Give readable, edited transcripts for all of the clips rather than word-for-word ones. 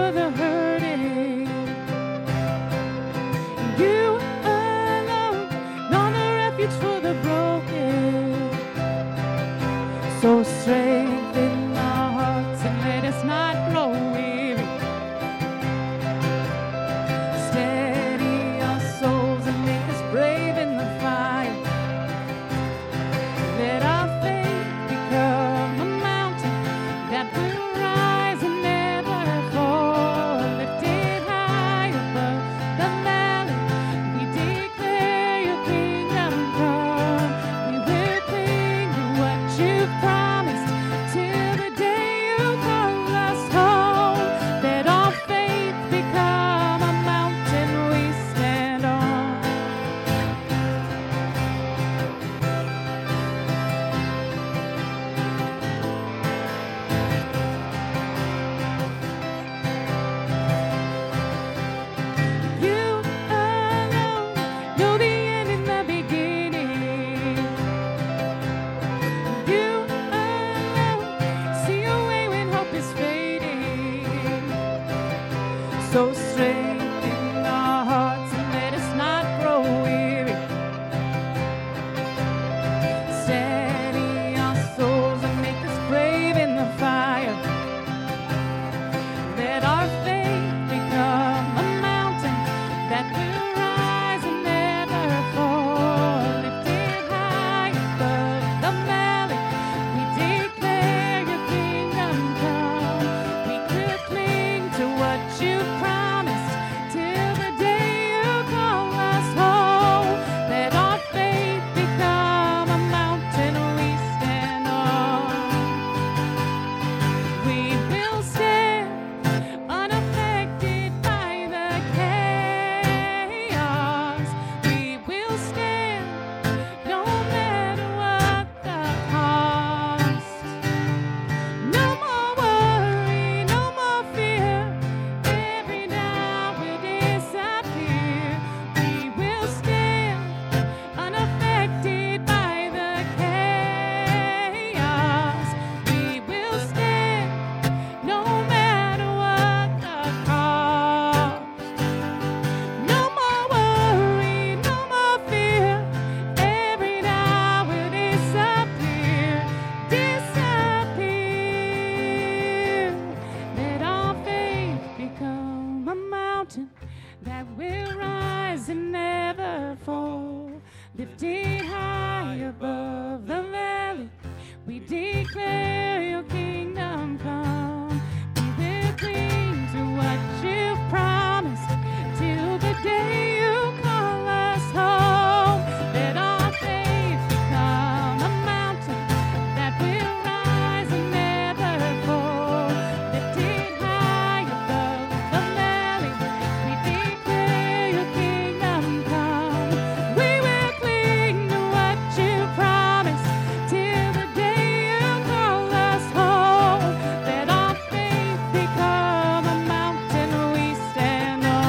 for the hurting. You alone are the refuge for the broken. So strengthen our hearts and let us not grow weary. Steady our souls and make us brave in the fire. Let our faith become a mountain that will rise and never fall. Lifted high above the valley, we declare your kingdom come. We will cling to what you've promised till the day you call us home. Let our faith become a mountain we stand on. You alone know the end and the beginning. You alone see a way when hope is fading. So strengthen our hearts and let us not grow weary. Steady our souls and make us brave in the fire. Let our faith become a mountain that will rise and never fall. Lifted high above the valley, we declare your kingdom come. We could cling to what you've promised till the day you call us home. Let our faith become a mountain we stand on. We will stand unaffected by the chaos. We will stand no matter what the cost. No more worry, no more fear. Every doubt will disappear. We will stand unaffected by the chaos. We will stand no matter what the cost. No more worry, no more fear. Every doubt will disappear, disappear. Let our faith become a mountain that will rise and never fall. Lifted high above the valley, we declare your kingdom come. We will cling to what you've promised till the day you call us home. Let our faith become a mountain that will rise and never fall. Lifted high above the valley, we declare your kingdom come. We will cling to what you promised till the day you call us home. Let our faith become a mountain we stand on.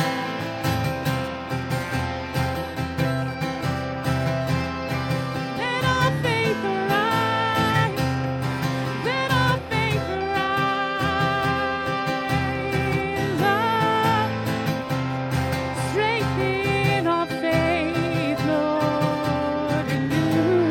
Let our faith arise. Let our faith rise up. Strengthen our faith, Lord, in you.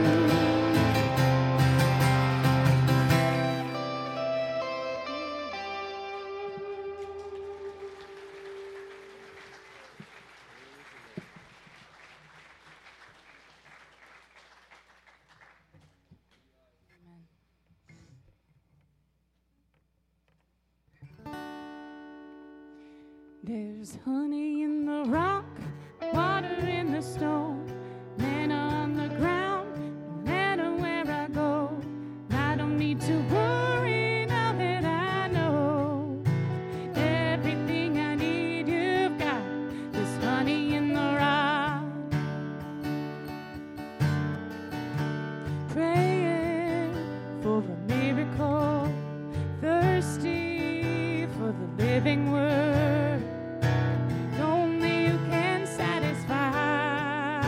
There's honey in the rock, water in the stone, manna on the ground, no matter where I go. I don't need to worry now that I know everything I need you've got. There's honey in the rock. Praying for a miracle, thirsty for the living word. Only you can satisfy.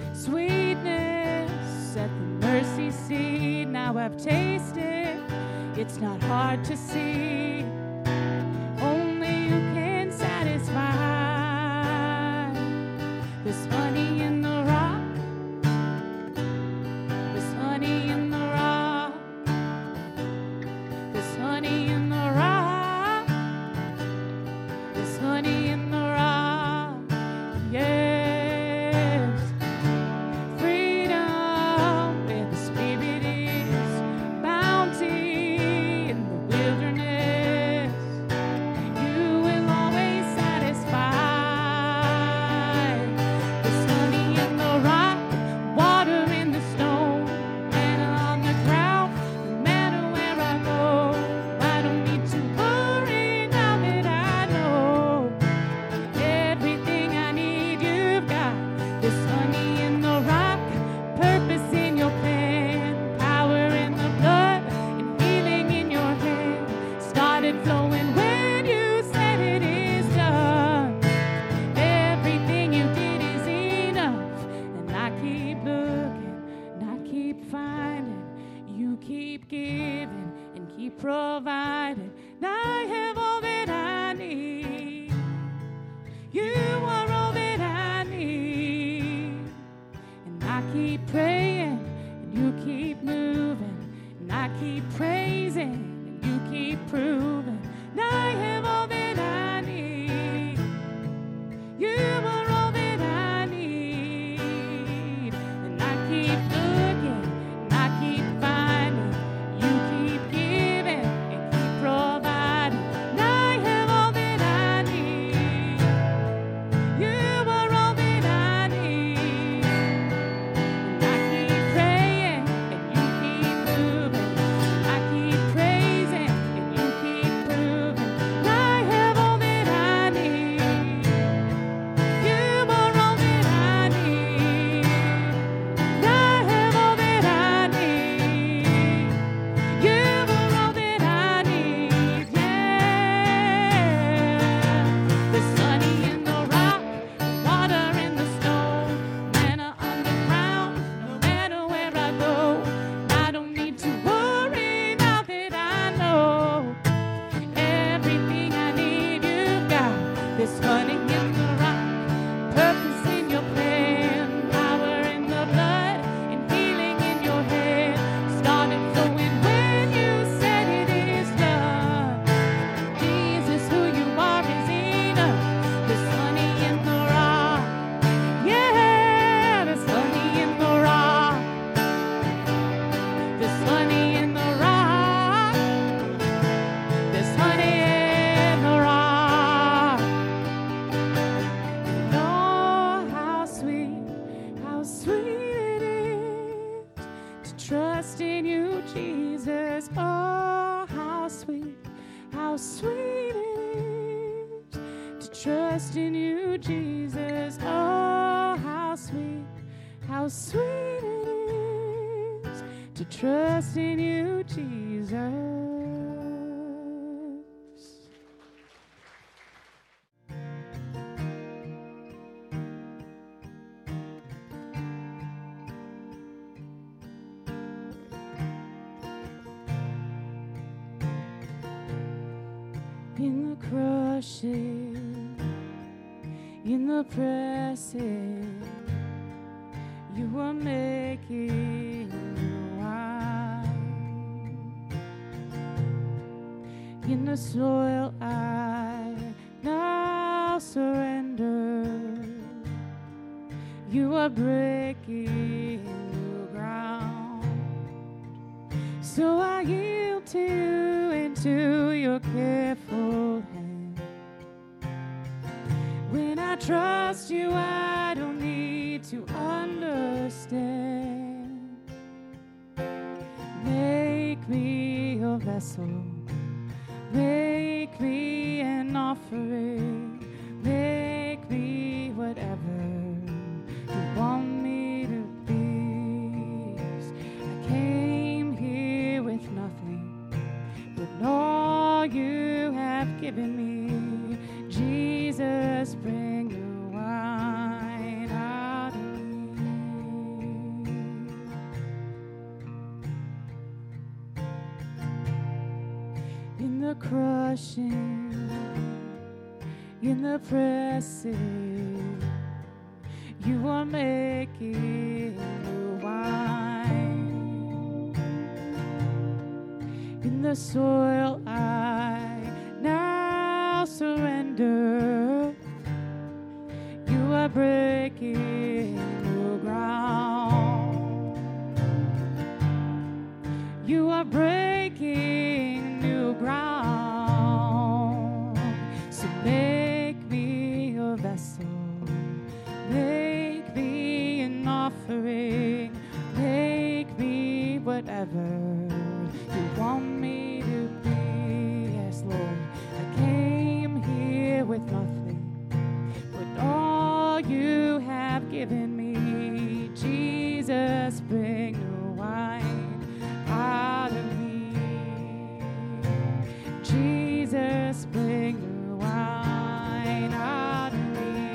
Sweetness at the mercy seat. Now I've tasted It's not hard to see. Only you can satisfy. There's honey in the rock. There's honey in the rock. There's honey in the rock. There's honey in the rock. Yes. Freedom where the Spirit is. Bounty in the wilderness. You will always satisfy. There's honey in the rock, water in the stone, manna on the ground, no matter where I go. I don't need to worry now that I know everything I need you've got. There's honey in the rock, purpose in your plan, power in the blood, and healing in your hand. Started flowing when you said it is done. Everything you did is enough, and I keep looking, and I keep finding. You keep giving and keep providing. And I have all that I need. You are all that I need. And I keep praying, and you keep moving. And I keep praising, and you keep proving. And I have all that I need. You are all that I need. And I keep looking, and I keep finding. You keep giving and keep providing. And I have all that I need. You are all that I need. And I keep praying, and you keep moving. I keep praising, and you keep proving. And I have all that I need. You are all that I need. And I have all that I need. You are all that I need. Yeah. There's honey in the rock, water in the stone, manna on the ground, no matter where I go. I don't need to worry now that I know everything I need you've got. There's honey in the rock, purpose in your plan, power in the blood, and healing in your head. Started flowing when you said it is done. Jesus, who you are is enough. There's honey in the rock. Yeah, there's honey in the rock. There's honey in the rock. There's honey in the rock. And oh, how sweet it is to trust in you, Jesus. Oh, how sweet it is to trust in you, Jesus. Oh, how sweet it is to trust in you, Jesus. In the crushing, in the pressing, you are making new wine. In the soil I now surrender. You are breaking new ground. So I yield to you and to your careful hand. When I trust you, I don't need to understand. Make me a vessel. Make me an offering. Make me whatever you want me to be. I came here with nothing, but all you have given me. Jesus, bring the wine out of me. in the crushing, in the pressing, you are making new wine. In the soil I now surrender, you are breaking new ground. You are breaking new ground. So make me a vessel, make me an offering, make me whatever you want me to be. Yes, Lord, I came here with nothing but all you have given me. Jesus, bring new wine out of me. Jesus, bring new wine out of me.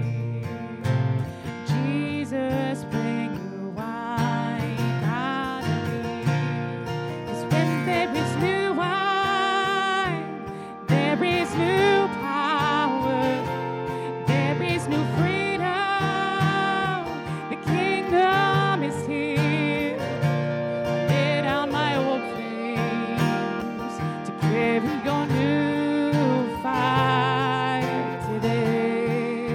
Jesus, bring new wine out of me. 'Cause when there is new wine, there is new power, there is new freedom. The kingdom is here. Lay down my old flames to carry your new fire today.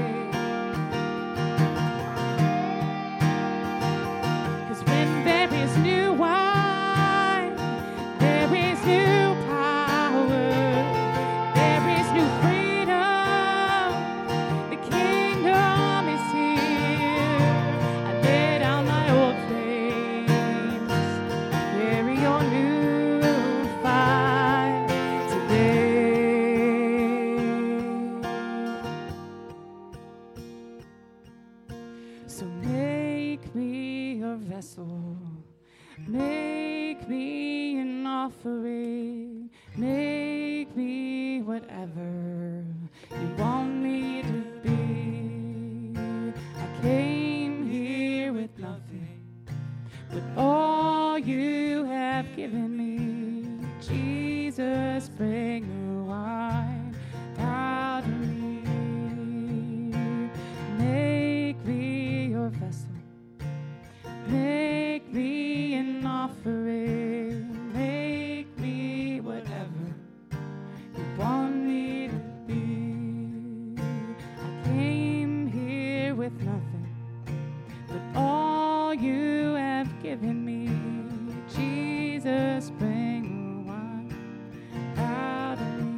'Cause when there is new wine, there is new power, there is new freedom. The kingdom is here. I lay down my old flames, carry your new fire today. So make me a vessel, make me an offering, make me whatever you want me to be. I came here with nothing but all you have given me. Jesus, bring new wine out of me. Make me your vessel, make me an offering, make me whatever you want me to be. I came here with nothing but all you have given me. Jesus, bring wine out of me.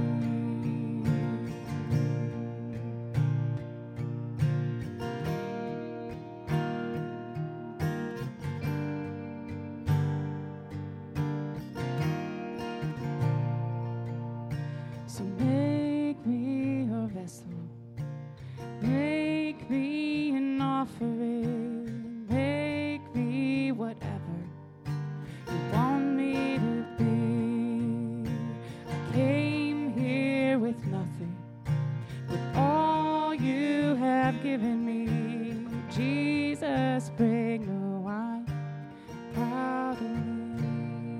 So make me a vessel, make me an offering, make me whatever you want me to be. I came here with nothing but all you have given me. Jesus, bring the wine out of me.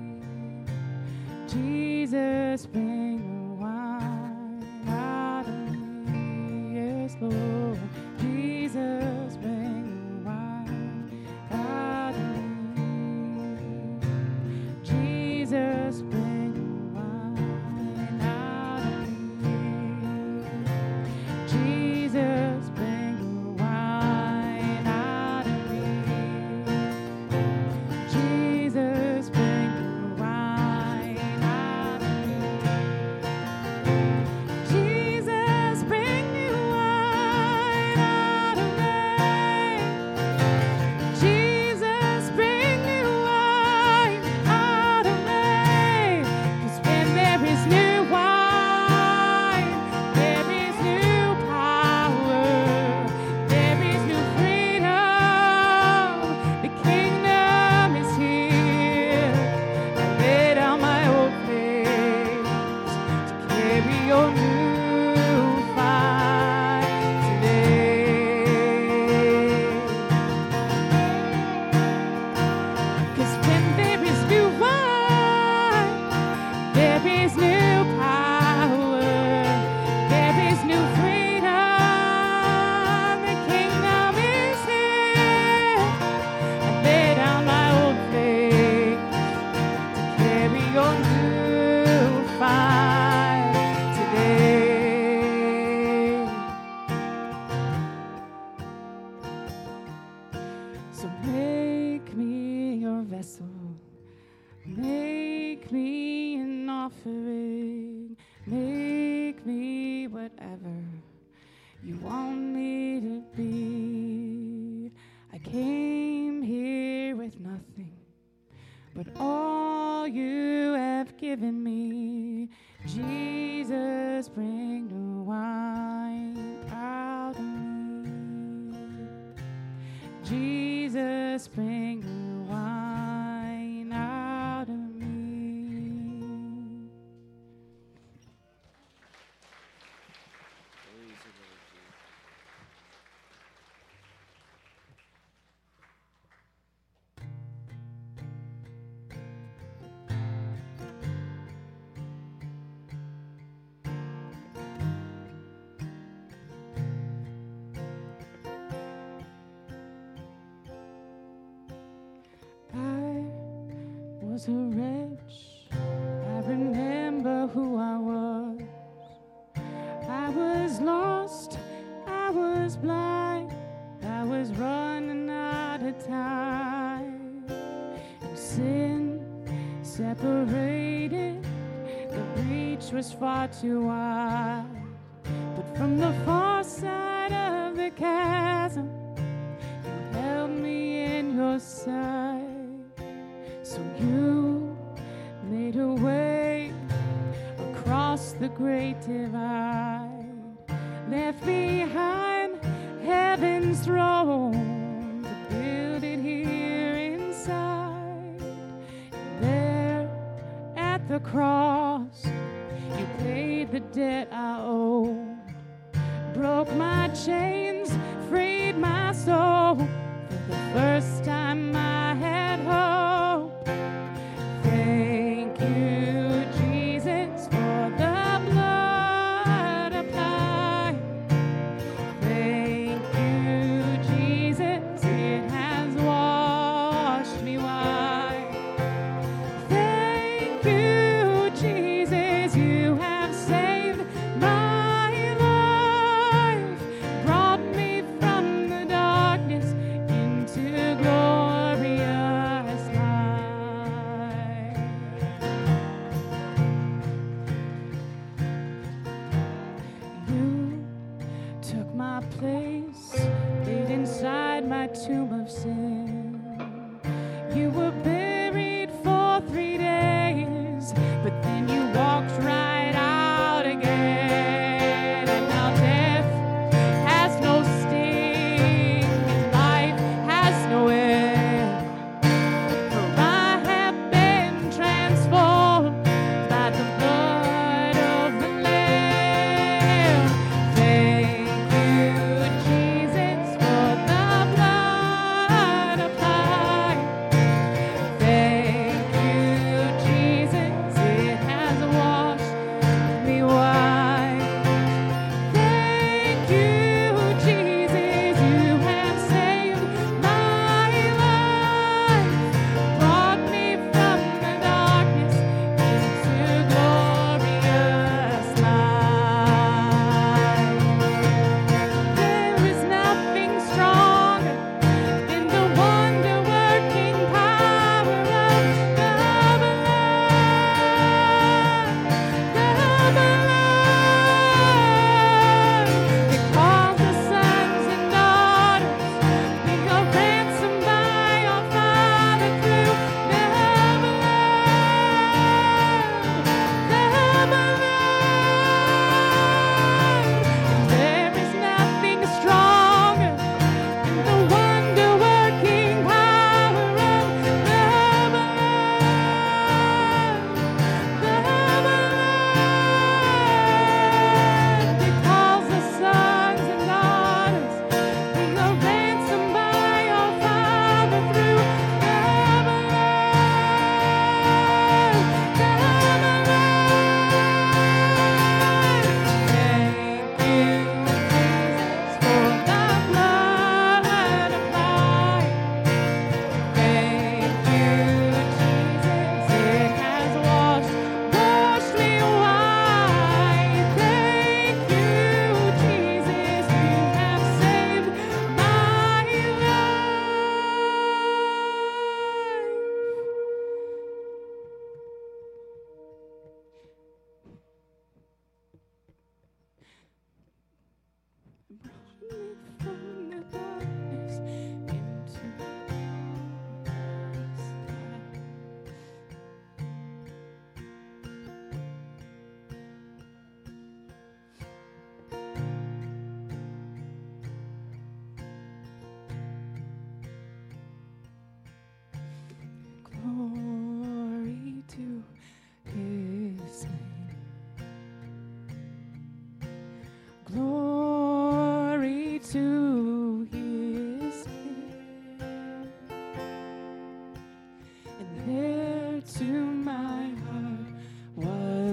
Jesus, bring the wine out of me. Yes, Lord. Jesus, bring the wine out of me. Jesus, bring the wine out of me. Jesus, bring the wine out of me. Jesus, bring the wine out of me. you want me to be. I came here with nothing but all you have given me. Jesus, bring the wine out of me. Jesus, bring the wine out of me. Was a wretch, I remember who I was. I was lost, I was blind, I was running out of time. And sin separated, the breach was far too wide. But from the far side of the chasm, you held me in your sight. So you made a way across the great divide, left behind heaven's throne to build it here inside. And there at the cross, you paid the debt I owed, broke my chains, freed my soul. For the first time I had hope. Thank you, Jesus, for the blood applied. Thank you, Jesus, it has washed me white. Thank you, Jesus, you have saved my life, brought me from the darkness into glorious light. You took my place, laid inside my tomb of sin. You were buried for 3 days, but then you walked right out again. And now death has no sting, and life has no end. For I have been transformed by the blood of the Lamb. Thank you, Jesus, for the blood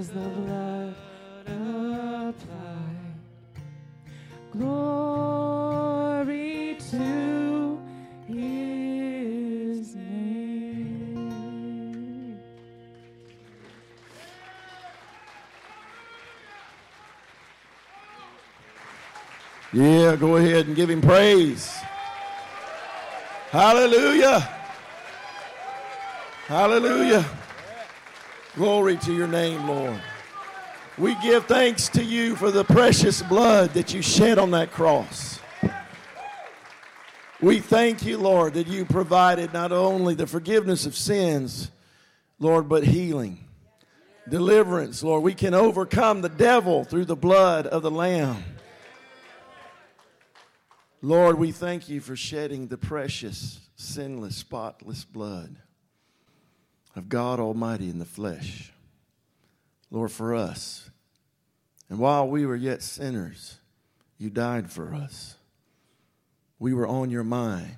was the blood applied. Glory to his name. Yeah, go ahead and give him praise. Hallelujah. Hallelujah. Glory to your name, Lord. We give thanks to you for the precious blood that you shed on that cross. We thank you, Lord, that you provided not only the forgiveness of sins, Lord, but healing, deliverance, Lord. We can overcome the devil through the blood of the Lamb. Lord, we thank you for shedding the precious, sinless, spotless blood of God Almighty in the flesh, Lord, for us. And while we were yet sinners, you died for us. We were on your mind.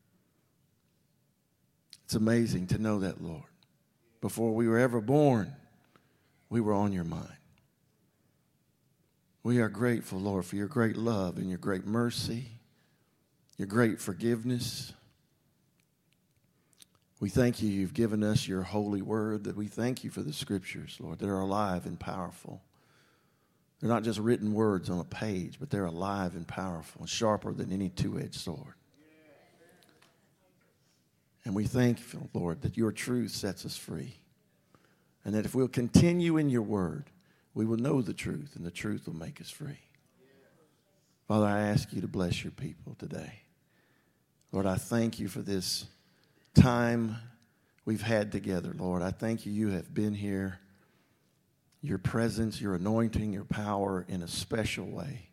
It's amazing to know that, Lord. Before we were ever born, we were on your mind. We are grateful, Lord, for your great love and your great mercy, your great forgiveness. We thank you, you've given us your holy word, that we thank you for the scriptures, Lord, that are alive and powerful. They're not just written words on a page, but they're alive and powerful and sharper than any two-edged sword. And we thank you, Lord, that your truth sets us free. And that if we'll continue in your word, we will know the truth, and the truth will make us free. Father, I ask you to bless your people today. Lord, I thank you for this time we've had together, Lord. I thank you, you have been here. Your presence, your anointing, your power in a special way.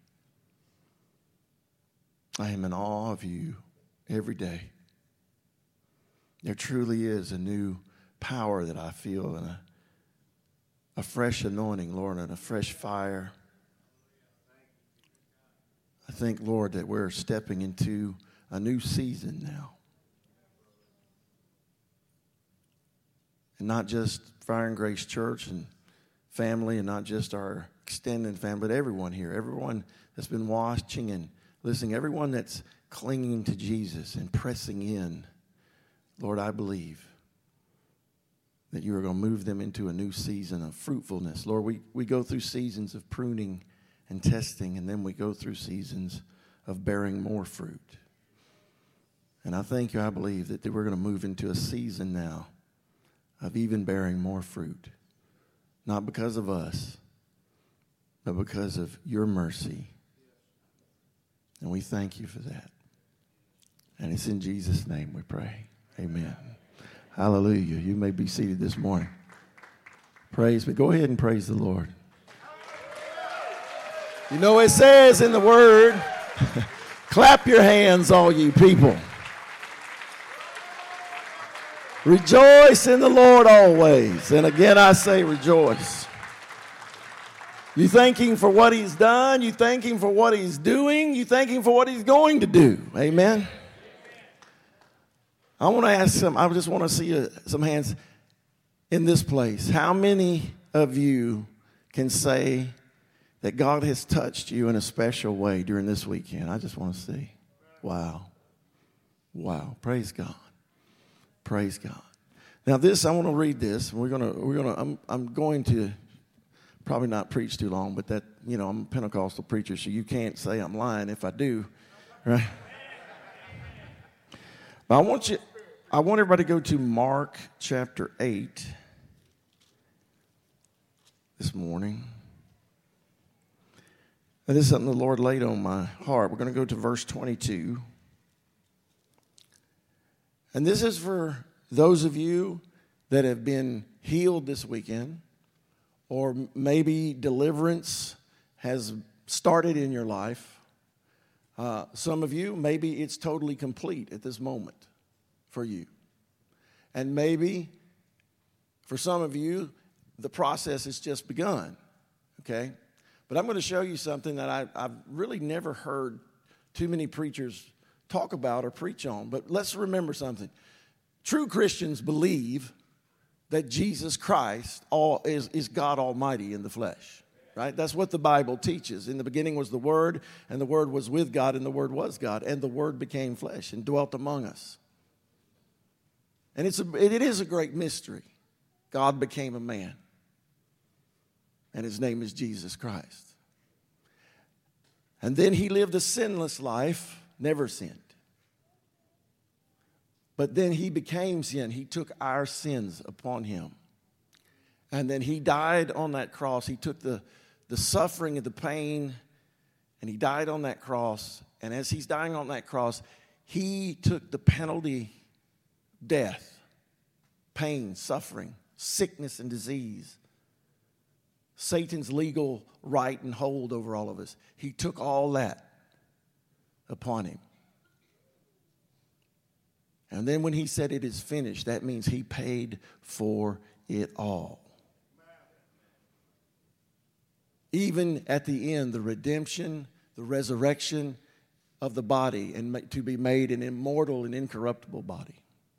I am in awe of you every day. There truly is a new power that I feel, and a fresh anointing, Lord, and a fresh fire. I think, Lord, that we're stepping into a new season now. And not just Fire and Grace Church and family, and not just our extended family, but everyone here, everyone that's been watching and listening, everyone that's clinging to Jesus and pressing in. Lord, I believe that you are going to move them into a new season of fruitfulness. Lord, we go through seasons of pruning and testing, and then we go through seasons of bearing more fruit. And I thank you, I believe that we're going to move into a season now of even bearing more fruit. Not because of us, but because of your mercy. And we thank you for that. And it's in Jesus' name we pray. Amen. Hallelujah. You may be seated this morning. Praise me. Go ahead and praise the Lord. You know it says in the word, clap your hands, all you people. Rejoice in the Lord always. And again I say rejoice. You thank him for what he's done. You thank him for what he's doing. You thank him for what he's going to do. Amen. I want to ask I just want to see some hands in this place. How many of you can say that God has touched you in a special way during this weekend? I just want to see. Wow. Wow. Praise God. Praise God. Now this, I want to read this. I'm going to probably not preach too long, but that, I'm a Pentecostal preacher, so you can't say I'm lying if I do, right? But I want everybody to go to Mark chapter 8 this morning. And this is something the Lord laid on my heart. We're going to go to verse 22. And this is for those of you that have been healed this weekend, or maybe deliverance has started in your life. Some of you, maybe it's totally complete at this moment for you. And maybe for some of you, the process has just begun, okay? But I'm going to show you something that I've really never heard too many preachers talk about or preach on. But let's remember something. True Christians believe that Jesus Christ is God Almighty in the flesh. Right? That's what the Bible teaches. In the beginning was the Word, and the Word was with God, and the Word was God, and the Word became flesh and dwelt among us. And it is a great mystery. God became a man, and his name is Jesus Christ. And then he lived a sinless life, never sinned. But then he became sin. He took our sins upon him. And then he died on that cross. He took the suffering and the pain, and he died on that cross. And as he's dying on that cross, he took the penalty, death, pain, suffering, sickness, and disease, Satan's legal right and hold over all of us. He took all that upon him. And then when he said it is finished, that means he paid for it all. Even at the end, the redemption, the resurrection of the body, and to be made an immortal and incorruptible body.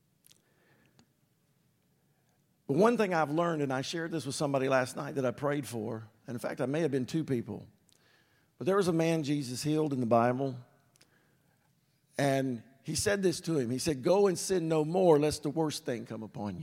But one thing I've learned, and I shared this with somebody last night that I prayed for, and in fact, I may have been two people, but there was a man Jesus healed in the Bible, and he said this to him. He said, "Go and sin no more, lest the worst thing come upon you."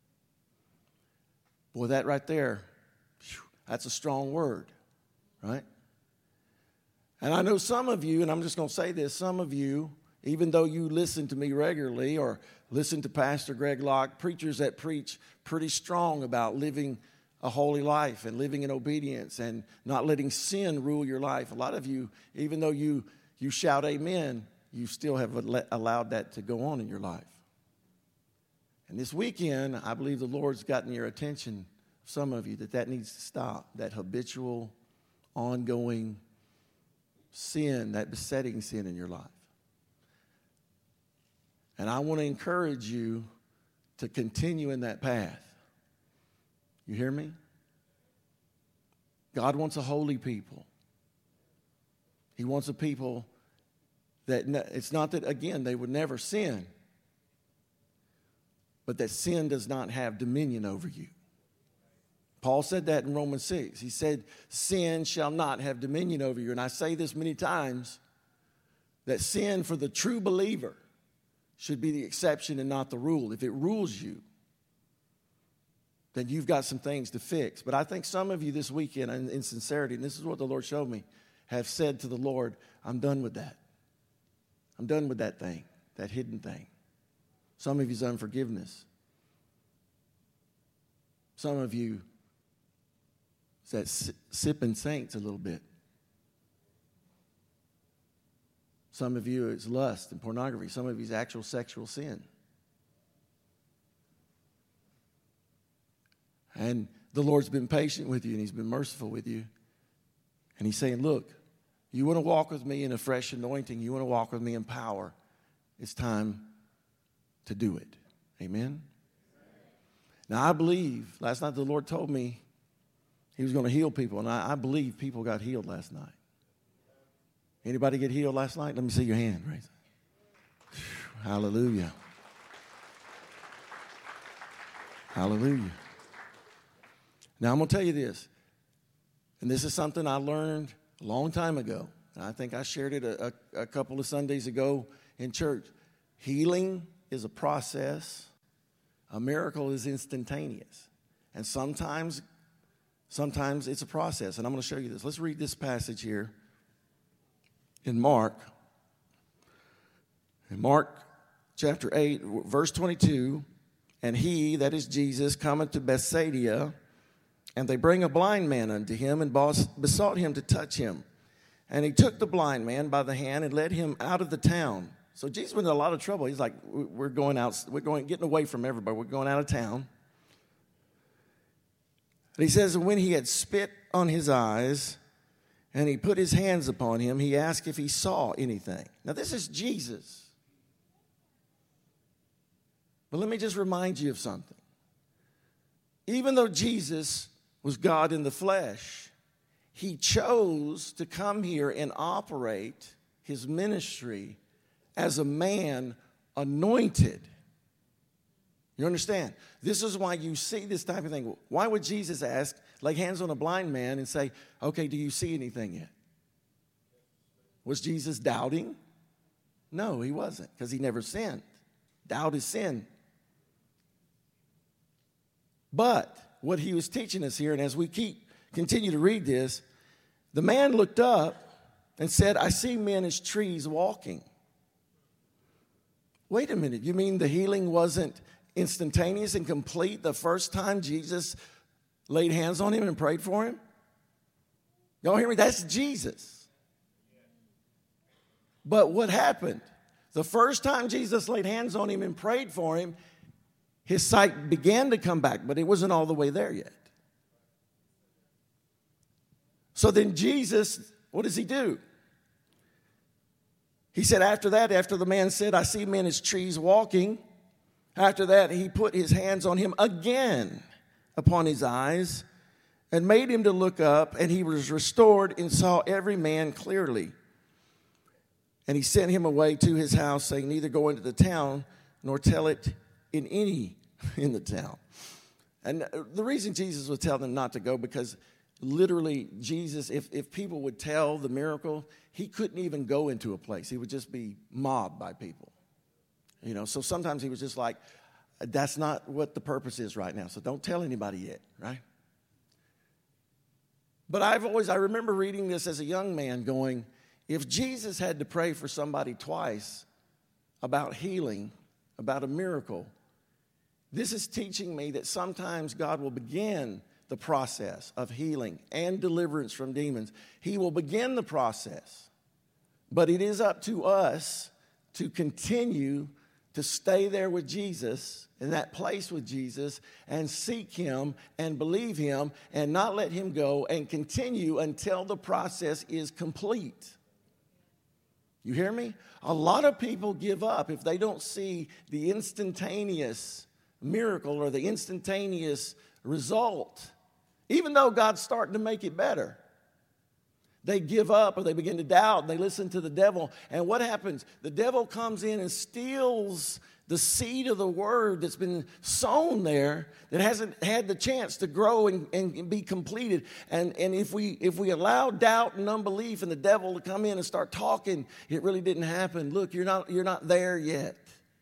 Boy, that right there, that's a strong word, right? And I know some of you, and I'm just going to say this, some of you, even though you listen to me regularly or listen to Pastor Greg Locke, preachers that preach pretty strong about living a holy life and living in obedience and not letting sin rule your life. A lot of you, even though you shout amen, you still have allowed that to go on in your life. And this weekend, I believe the Lord's gotten your attention, some of you, that needs to stop, that habitual, ongoing sin, that besetting sin in your life. And I want to encourage you to continue in that path. You hear me? God wants a holy people. He wants a people that, it's not that, again, they would never sin, but that sin does not have dominion over you. Paul said that in Romans 6. He said, sin shall not have dominion over you. And I say this many times, that sin for the true believer should be the exception and not the rule. If it rules you, then you've got some things to fix. But I think some of you this weekend, in sincerity, and this is what the Lord showed me, have said to the Lord, I'm done with that. I'm done with that thing, that hidden thing. Some of you's unforgiveness. Some of you, it's that sipping saints a little bit. Some of you, it's lust and pornography. Some of you, it's actual sexual sin. And the Lord's been patient with you, and he's been merciful with you. And he's saying, look, you want to walk with me in a fresh anointing. You want to walk with me in power. It's time to do it. Amen? Now, I believe, last night the Lord told me he was going to heal people, and I believe people got healed last night. Anybody get healed last night? Let me see your hand. Right? Hallelujah. Hallelujah. Now, I'm going to tell you this, and this is something I learned a long time ago. And I think I shared it a couple of Sundays ago in church. Healing is a process. A miracle is instantaneous. And sometimes it's a process. And I'm going to show you this. Let's read this passage here in Mark. In Mark chapter 8, verse 22, and he, that is Jesus, cometh to Bethsaida, and they bring a blind man unto him, and besought him to touch him. And he took the blind man by the hand and led him out of the town. So Jesus was in a lot of trouble. He's like, we're getting away from everybody. We're going out of town. And he says, and when he had spit on his eyes, and he put his hands upon him, he asked if he saw anything. Now, this is Jesus. But let me just remind you of something. Even though Jesus was God in the flesh, he chose to come here and operate his ministry as a man anointed You understand? This is why you see this type of thing. Why would Jesus ask, lay hands on a blind man and say, okay, do you see anything yet? Was Jesus doubting? No, he wasn't, because he never sinned. Doubt is sin. But what he was teaching us here, and as we continue to read this, the man looked up and said, I see men as trees walking. Wait a minute, you mean the healing wasn't instantaneous and complete the first time Jesus laid hands on him and prayed for him? Y'all hear me? That's Jesus. But what happened? The first time Jesus laid hands on him and prayed for him, his sight began to come back, but it wasn't all the way there yet. So then Jesus, what does he do? He said after that, after the man said, I see men as trees walking, after that he put his hands on him again upon his eyes and made him to look up, and he was restored and saw every man clearly. And he sent him away to his house, saying, neither go into the town nor tell it in the town. And the reason Jesus would tell them not to go, because literally Jesus, if people would tell the miracle, he couldn't even go into a place. He would just be mobbed by people. You know, so sometimes he was just like, that's not what the purpose is right now, so don't tell anybody yet, right? But I remember reading this as a young man going, if Jesus had to pray for somebody twice about healing, about a miracle, this is teaching me that sometimes God will begin the process of healing and deliverance from demons. He will begin the process, but it is up to us to continue to stay there with Jesus, in that place with Jesus, and seek him and believe him and not let him go, and continue until the process is complete. You hear me? A lot of people give up if they don't see the instantaneous miracle or the instantaneous result. Even though God's starting to make it better, they give up or they begin to doubt and they listen to the devil. And what happens? The devil comes in and steals the seed of the word that's been sown there, that hasn't had the chance to grow and be completed. And if we allow doubt and unbelief and the devil to come in and start talking, it really didn't happen. Look, you're not there yet.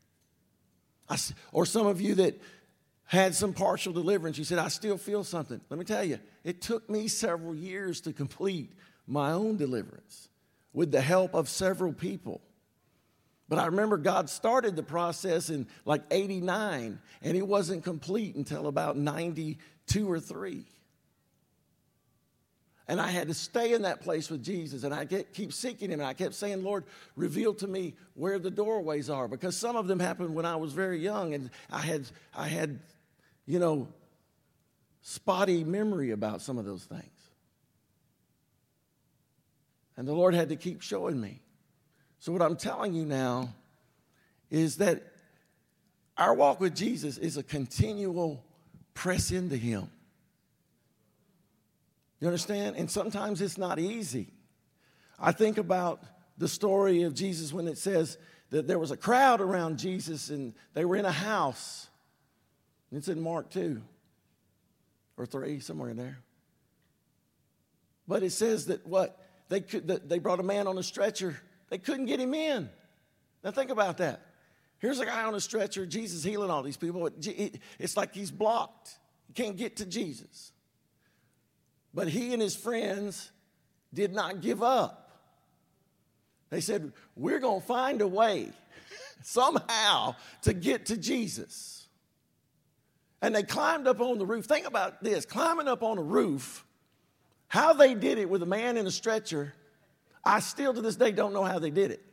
Or some of you that had some partial deliverance, you said, I still feel something. Let me tell you, it took me several years to complete my own deliverance with the help of several people. But I remember God started the process in like 89, and it wasn't complete until about 92 or 3. And I had to stay in that place with Jesus, and I keep seeking him, and I kept saying, Lord, reveal to me where the doorways are, because some of them happened when I was very young, and I had spotty memory about some of those things. And the Lord had to keep showing me. So what I'm telling you now is that our walk with Jesus is a continual press into him. You understand? And sometimes it's not easy. I think about the story of Jesus when it says that there was a crowd around Jesus and they were in a house. It's in Mark 2 or 3, somewhere in there. But it says that they brought a man on a stretcher. They couldn't get him in. Now think about that. Here's a guy on a stretcher, Jesus healing all these people. It's like he's blocked. He can't get to Jesus. But he and his friends did not give up. They said, we're going to find a way somehow to get to Jesus. And they climbed up on the roof. Think about this, climbing up on a roof. How they did it with a man in a stretcher, I still to this day don't know how they did it.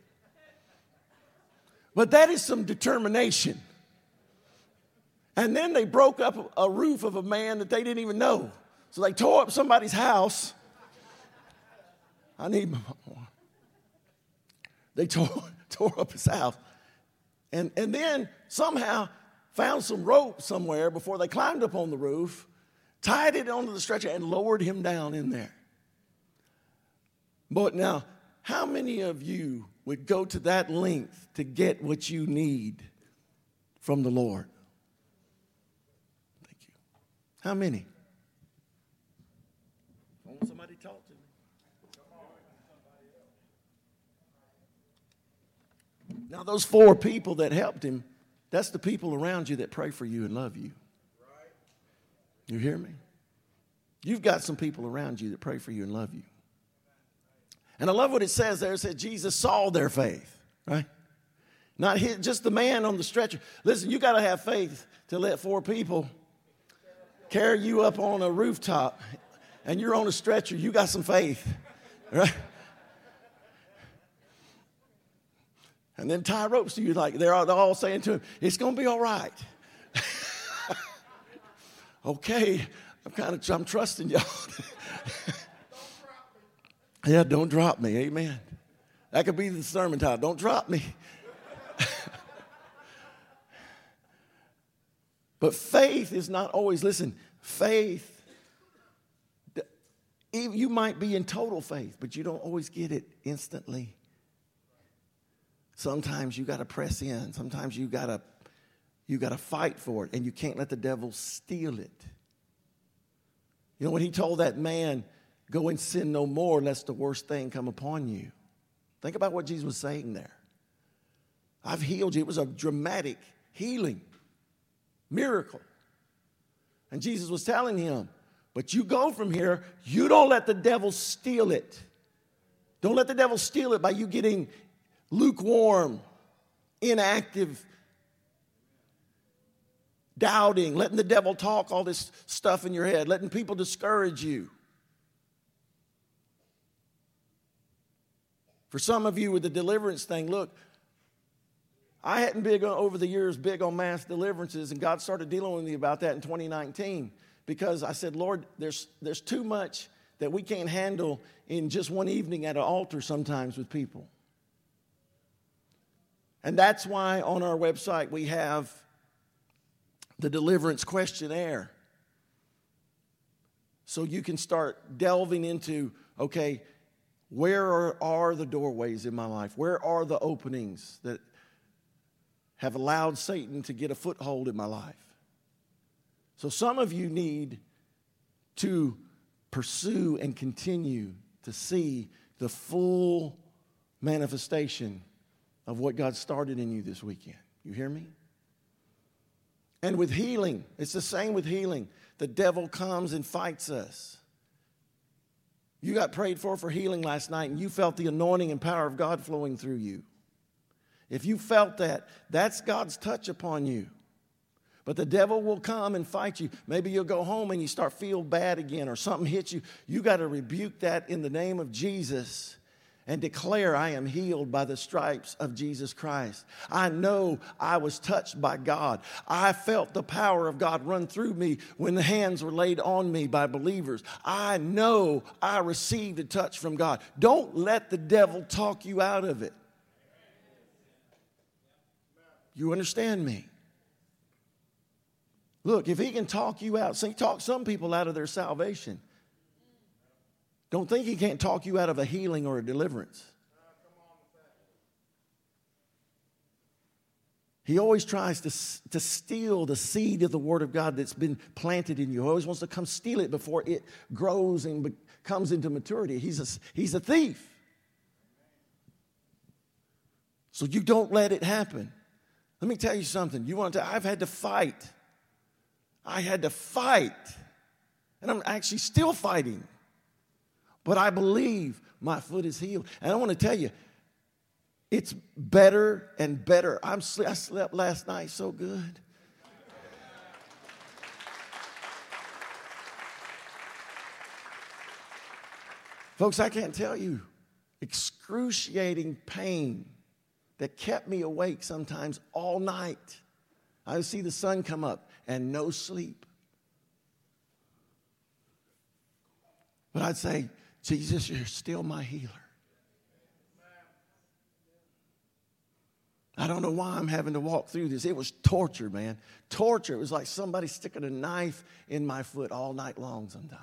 But that is some determination. And then they broke up a roof of a man that they didn't even know. So they tore up somebody's house. They tore up his house. And then somehow found some rope somewhere before they climbed up on the roof, tied it onto the stretcher, and lowered him down in there. But now, how many of you would go to that length to get what you need from the Lord? How many? I want somebody to talk to me. Now, those 4 people that helped him, that's the people around you that pray for you and love you. You hear me? You've got some people around you that pray for you and love you. And I love what it says there. It said Jesus saw their faith, right? Not just the man on the stretcher. Listen, you got to have faith to let 4 people carry you up on a rooftop and you're on a stretcher. You got some faith, right? And then tie ropes to you like they're all saying to him, it's going to be all right. Okay, I'm trusting y'all. Yeah, don't drop me. Amen. That could be the sermon title. Don't drop me. But faith is not always, listen, faith, you might be in total faith, but you don't always get it instantly. Sometimes you got to press in. Sometimes you got to fight for it, and you can't let the devil steal it. You know, when he told that man, go and sin no more, lest the worst thing come upon you. Think about what Jesus was saying there. I've healed you. It was a dramatic healing, miracle. And Jesus was telling him, but you go from here, you don't let the devil steal it. Don't let the devil steal it by you getting lukewarm, inactive, doubting, letting the devil talk all this stuff in your head, letting people discourage you. For some of you with the deliverance thing, look, I hadn't over the years big on mass deliverances, and God started dealing with me about that in 2019 because I said, Lord, there's too much that we can't handle in just one evening at an altar sometimes with people. And that's why on our website we have the deliverance questionnaire. So you can start delving into, okay, where are the doorways in my life? Where are the openings that have allowed Satan to get a foothold in my life? So some of you need to pursue and continue to see the full manifestation of what God started in you this weekend. You hear me? And with healing, it's the same with healing. The devil comes and fights us. You got prayed for healing last night, and you felt the anointing and power of God flowing through you. If you felt that, that's God's touch upon you. But the devil will come and fight you. Maybe you'll go home and you start feel bad again, or something hits you. You got to rebuke that in the name of Jesus and declare, I am healed by the stripes of Jesus Christ. I know I was touched by God. I felt the power of God run through me when the hands were laid on me by believers. I know I received a touch from God. Don't let the devil talk you out of it. You understand me? Look, if he can talk you out, talk some people out of their salvation. Don't think he can't talk you out of a healing or a deliverance. He always tries to steal the seed of the Word of God that's been planted in you. He always wants to come steal it before it grows and comes into maturity. He's a thief. So you don't let it happen. Let me tell you something. I've had to fight. I had to fight. And I'm actually still fighting. But I believe my foot is healed. And I want to tell you, it's better and better. I slept last night so good. Folks, I can't tell you, excruciating pain that kept me awake sometimes all night. I would see the sun come up and no sleep. But I'd say, Jesus, you're still my healer. I don't know why I'm having to walk through this. It was torture, man. Torture. It was like somebody sticking a knife in my foot all night long sometimes.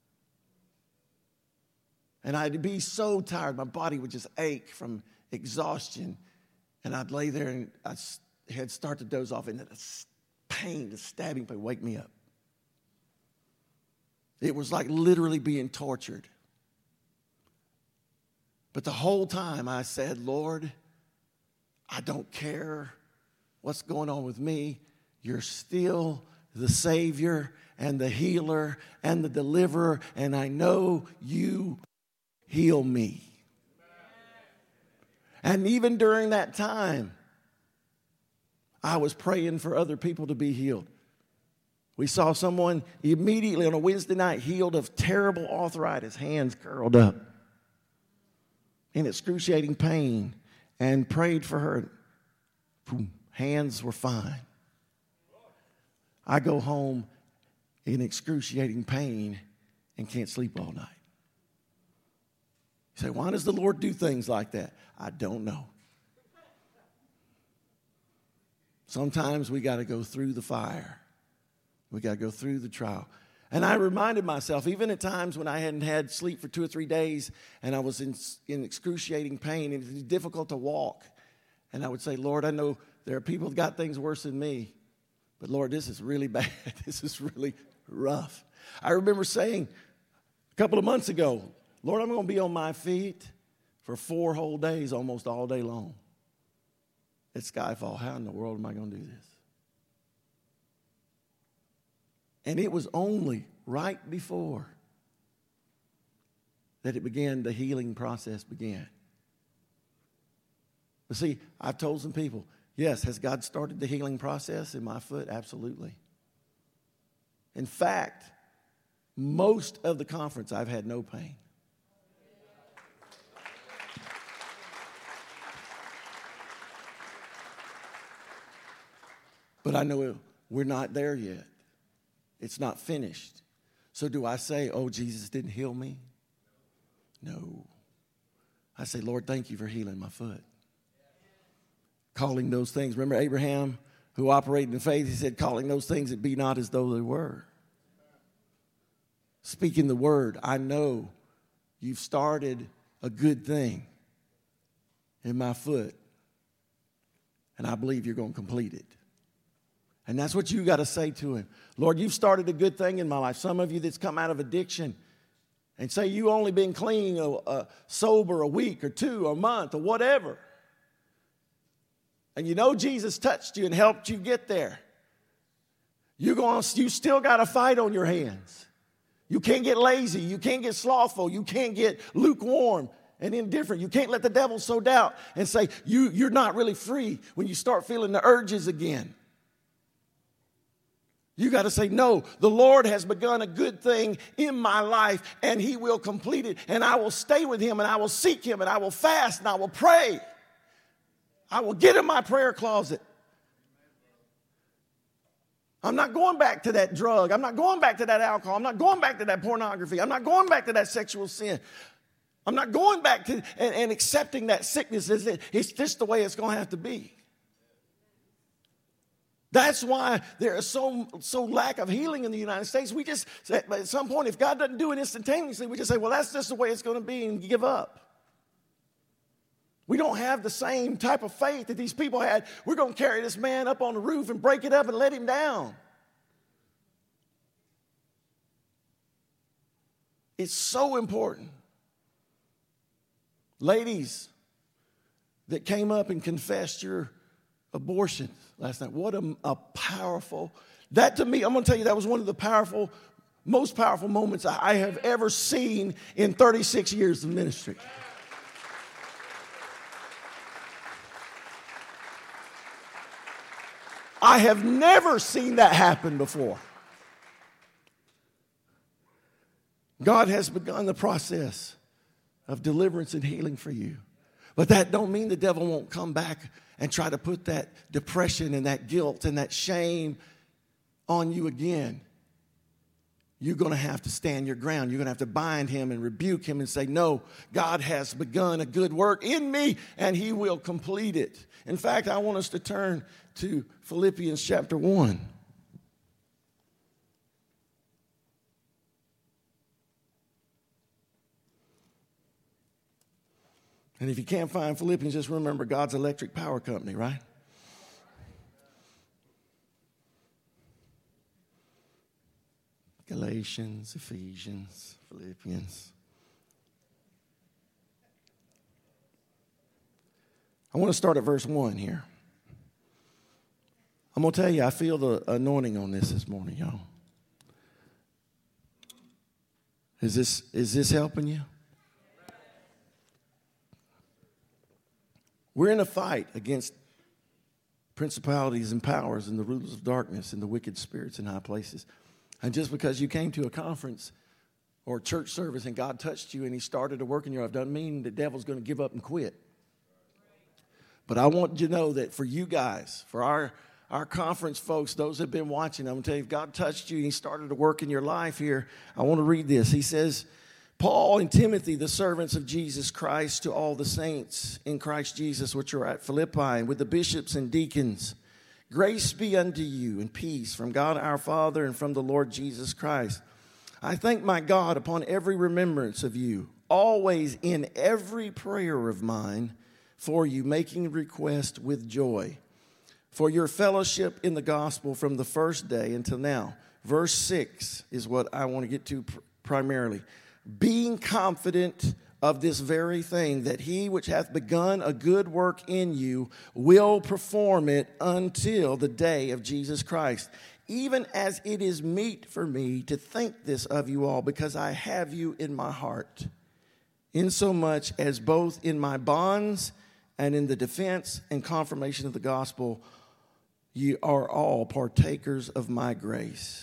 And I'd be so tired. My body would just ache from exhaustion. And I'd lay there and I'd start to doze off. And the pain, the stabbing pain, wake me up. It was like literally being tortured. But the whole time I said, Lord, I don't care what's going on with me. You're still the Savior and the healer and the deliverer, and I know you heal me. And even during that time, I was praying for other people to be healed. We saw someone immediately on a Wednesday night healed of terrible arthritis, hands curled up, in excruciating pain, and prayed for her. Boom, hands were fine. I go home in excruciating pain and can't sleep all night. You say, why does the Lord do things like that? I don't know. Sometimes we got to go through the fire. We got to go through the trial. And I reminded myself, even at times when I hadn't had sleep for 2 or 3 days and I was in excruciating pain and it was difficult to walk, and I would say, Lord, I know there are people that got things worse than me, but Lord, this is really bad. This is really rough. I remember saying a couple of months ago, Lord, I'm going to be on my feet for 4 whole days, almost all day long. It's Skyfall. How in the world am I going to do this? And it was only right before that it began, the healing process began. But see, I've told some people, yes, has God started the healing process in my foot? Absolutely. In fact, most of the conference I've had no pain. But I know we're not there yet. It's not finished. So do I say, oh, Jesus didn't heal me? No. I say, Lord, thank you for healing my foot. Calling those things. Remember Abraham, who operated in faith, he said, calling those things that be not as though they were. Speaking the word, I know you've started a good thing in my foot, and I believe you're going to complete it. And that's what you got to say to him. Lord, you've started a good thing in my life. Some of you that's come out of addiction and say you only been clean, sober a week or 2 or a month or whatever. And you know Jesus touched you and helped you get there. You still got a fight on your hands. You can't get lazy. You can't get slothful. You can't get lukewarm and indifferent. You can't let the devil sow doubt and say you're not really free when you start feeling the urges again. You got to say, no, the Lord has begun a good thing in my life and he will complete it. And I will stay with him and I will seek him and I will fast and I will pray. I will get in my prayer closet. I'm not going back to that drug. I'm not going back to that alcohol. I'm not going back to that pornography. I'm not going back to that sexual sin. I'm not going back to and accepting that sickness. It's just the way it's going to have to be. That's why there is so lack of healing in the United States. We just, at some point, if God doesn't do it instantaneously, we just say, well, that's just the way it's going to be and give up. We don't have the same type of faith that these people had. We're going to carry this man up on the roof and break it up and let him down. It's so important. Ladies that came up and confessed your abortion last night. What a powerful, that to me, I'm going to tell you, that was one of the most powerful moments I have ever seen in 36 years of ministry. I have never seen that happen before. God has begun the process of deliverance and healing for you. But that don't mean the devil won't come back and try to put that depression and that guilt and that shame on you again. You're going to have to stand your ground. You're going to have to bind him and rebuke him and say, no, God has begun a good work in me and he will complete it. In fact, I want us to turn to Philippians chapter 1. And if you can't find Philippians, just remember God's electric power company, right? Galatians. Galatians, Ephesians, Philippians. I want to start at verse 1 here. I'm going to tell you, I feel the anointing on this morning, y'all. Is this helping you? We're in a fight against principalities and powers and the rulers of darkness and the wicked spirits in high places. And just because you came to a conference or a church service and God touched you and he started to work in your life doesn't mean the devil's going to give up and quit. But I want you to know that for you guys, for our conference folks, those that have been watching, I'm going to tell you, if God touched you and he started to work in your life here, I want to read this. He says, Paul and Timothy, the servants of Jesus Christ, to all the saints in Christ Jesus, which are at Philippi, and with the bishops and deacons, grace be unto you and peace from God our Father and from the Lord Jesus Christ. I thank my God upon every remembrance of you, always in every prayer of mine for you, making request with joy, for your fellowship in the gospel from the first day until now. Verse 6 is what I want to get to primarily. Being confident of this very thing, that he which hath begun a good work in you will perform it until the day of Jesus Christ. Even as it is meet for me to think this of you all, because I have you in my heart, insomuch as both in my bonds and in the defense and confirmation of the gospel, ye are all partakers of my grace.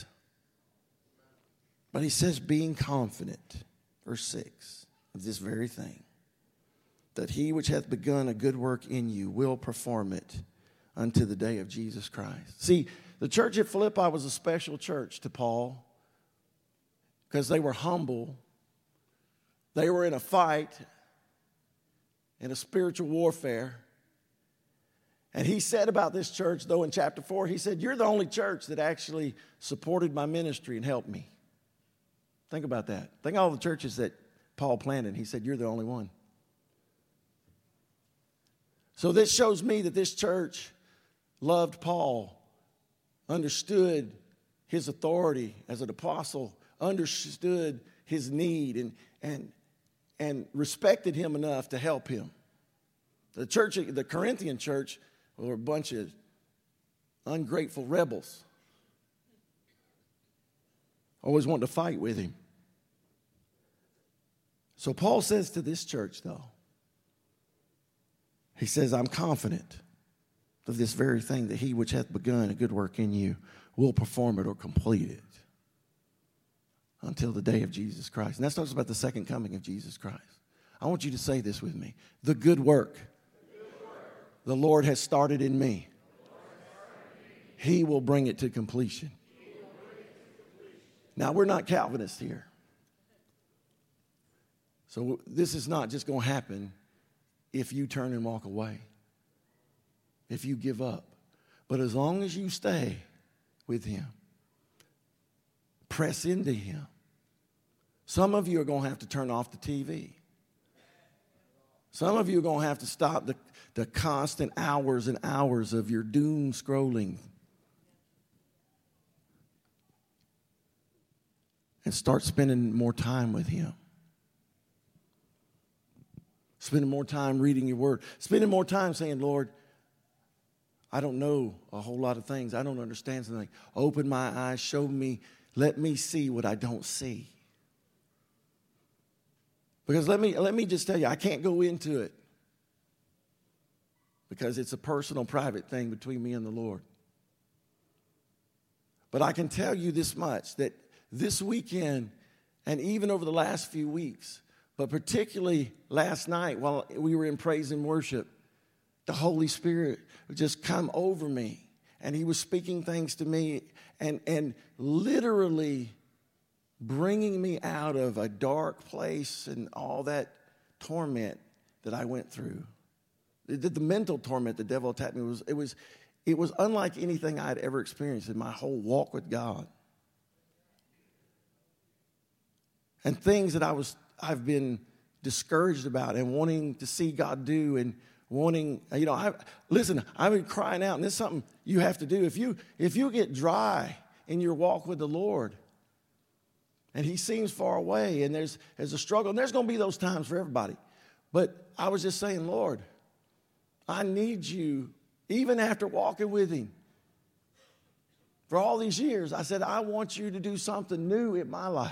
But he says, being confident, verse 6, of this very thing, that he which hath begun a good work in you will perform it unto the day of Jesus Christ. See, the church at Philippi was a special church to Paul because they were humble. They were in a fight, in a spiritual warfare. And he said about this church, though, in chapter 4, he said, you're the only church that actually supported my ministry and helped me. Think about that. Think of all the churches that Paul planted. He said, you're the only one. So this shows me that this church loved Paul, understood his authority as an apostle, understood his need, and respected him enough to help him. The Corinthian church were a bunch of ungrateful rebels. Always wanted to fight with him. So Paul says to this church, though, he says, I'm confident of this very thing, that he which hath begun a good work in you will perform it or complete it until the day of Jesus Christ. And that talks about the second coming of Jesus Christ. I want you to say this with me. The good work the Lord has started in me, he will bring it to completion. Now, we're not Calvinists here. So this is not just going to happen if you turn and walk away, if you give up. But as long as you stay with him, press into him. Some of you are going to have to turn off the TV. Some of you are going to have to stop the constant hours and hours of your doom scrolling and start spending more time with him. Spending more time reading your word. Spending more time saying, Lord, I don't know a whole lot of things. I don't understand something. Open my eyes, show me, let me see what I don't see. Because let me just tell you, I can't go into it because it's a personal, private thing between me and the Lord. But I can tell you this much, that this weekend and even over the last few weeks, but particularly last night while we were in praise and worship, the Holy Spirit would just come over me. And he was speaking things to me and literally bringing me out of a dark place and all that torment that I went through. The mental torment the devil attacked me it was unlike anything I had ever experienced in my whole walk with God. And things that I've been discouraged about and wanting to see God do and wanting, I've been crying out, and this is something you have to do. If you get dry in your walk with the Lord, And he seems far away, and there's a struggle. And there's going to be those times for everybody. But I was just saying, Lord, I need you, even after walking with him for all these years. I said, I want you to do something new in my life.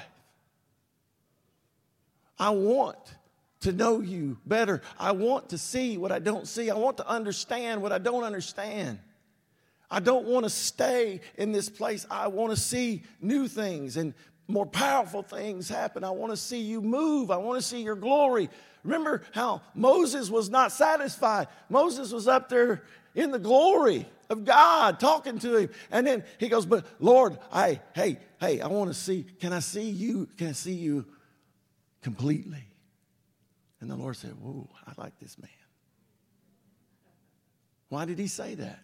I want to know you better. I want to see what I don't see. I want to understand what I don't understand. I don't want to stay in this place. I want to see new things and more powerful things happen. I want to see you move. I want to see your glory. Remember how Moses was not satisfied. Moses was up there in the glory of God talking to him. And then he goes, but Lord, I want to see, can I see you? Can I see you completely? And the Lord said, whoa, I like this man. Why did he say that?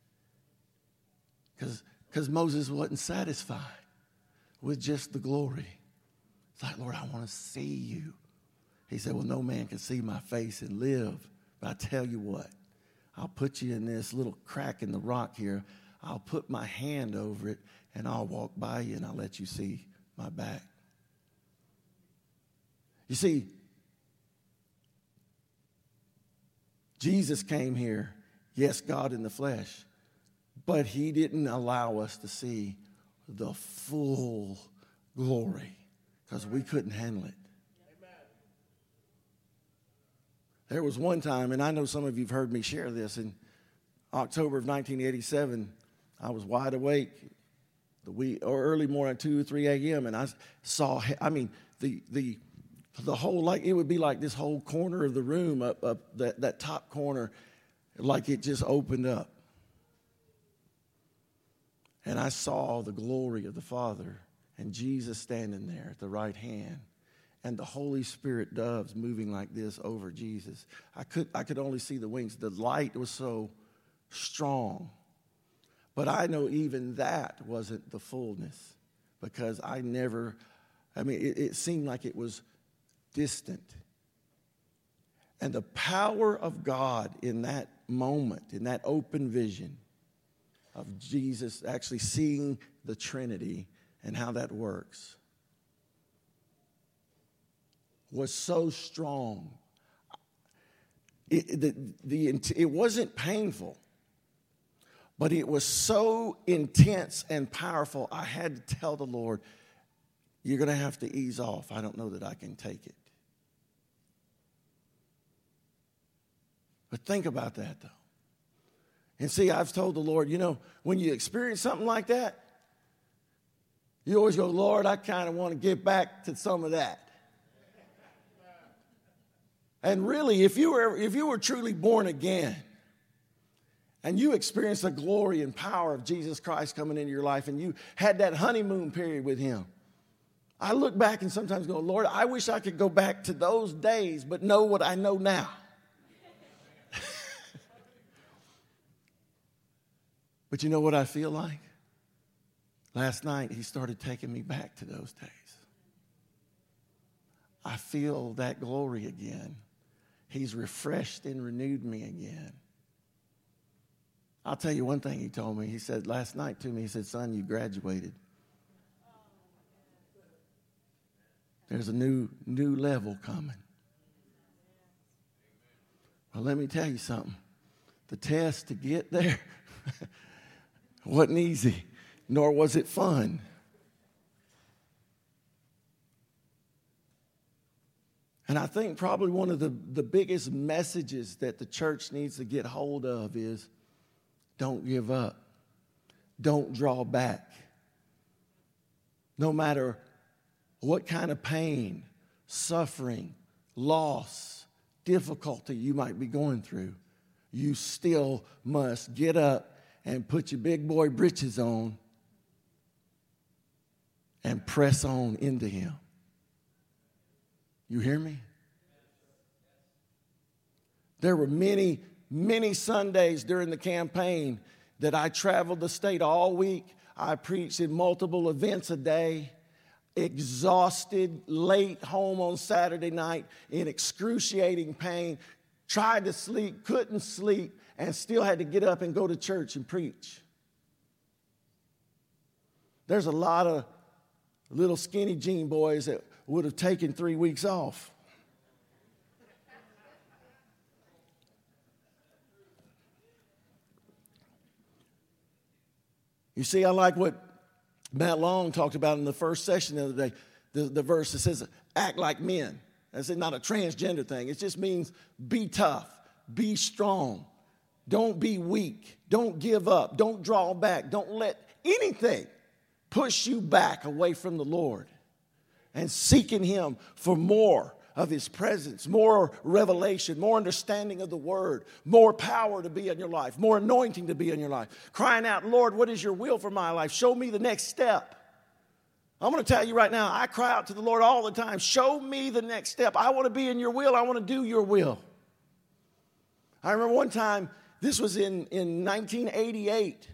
Because Moses wasn't satisfied with just the glory. It's like, Lord, I want to see you. He said, well, no man can see my face and live. But I tell you what, I'll put you in this little crack in the rock here. I'll put my hand over it, and I'll walk by you, and I'll let you see my back. You see, Jesus came here, yes, God in the flesh, but he didn't allow us to see the full glory because we couldn't handle it. There was one time, and I know some of you have heard me share this, in October of 1987, I was wide awake or early morning, 2 or 3 a.m., and I saw, the whole, like, it would be like this whole corner of the room, up that top corner, like it just opened up. And I saw the glory of the Father and Jesus standing there at the right hand and the Holy Spirit doves moving like this over Jesus. I could only see the wings. The light was so strong. But I know even that wasn't the fullness because it seemed like it was distant. And the power of God in that moment, in that open vision, of Jesus actually seeing the Trinity and how that works was so strong. It wasn't painful, but it was so intense and powerful. I had to tell the Lord, you're going to have to ease off. I don't know that I can take it. But think about that, though. And see, I've told the Lord, when you experience something like that, you always go, Lord, I kind of want to get back to some of that. And really, if you were truly born again, and you experienced the glory and power of Jesus Christ coming into your life, and you had that honeymoon period with him, I look back and sometimes go, Lord, I wish I could go back to those days, but know what I know now. But you know what I feel like? Last night, he started taking me back to those days. I feel that glory again. He's refreshed and renewed me again. I'll tell you one thing he told me. He said last night to me, he said, son, you graduated. There's a new level coming. Well, let me tell you something. The test to get there wasn't easy, nor was it fun. And I think probably one of the biggest messages that the church needs to get hold of is don't give up. Don't draw back. No matter what kind of pain, suffering, loss, difficulty you might be going through, you still must get up and put your big boy britches on and press on into him. You hear me? There were many, many Sundays during the campaign that I traveled the state all week. I preached in multiple events a day, exhausted, late home on Saturday night in excruciating pain, tried to sleep, couldn't sleep, and still had to get up and go to church and preach. There's a lot little skinny jean boys that would have taken 3 weeks off. You see, I like what Matt Long talked about in the first session the other day. The verse that says, act like men. That's not a transgender thing. It just means be tough, be strong. Don't be weak. Don't give up. Don't draw back. Don't let anything push you back away from the Lord. And seeking Him for more of His presence, more revelation, more understanding of the Word, more power to be in your life, more anointing to be in your life. Crying out, Lord, what is your will for my life? Show me the next step. I'm going to tell you right now, I cry out to the Lord all the time. Show me the next step. I want to be in your will. I want to do your will. I remember one time, this was in 1988,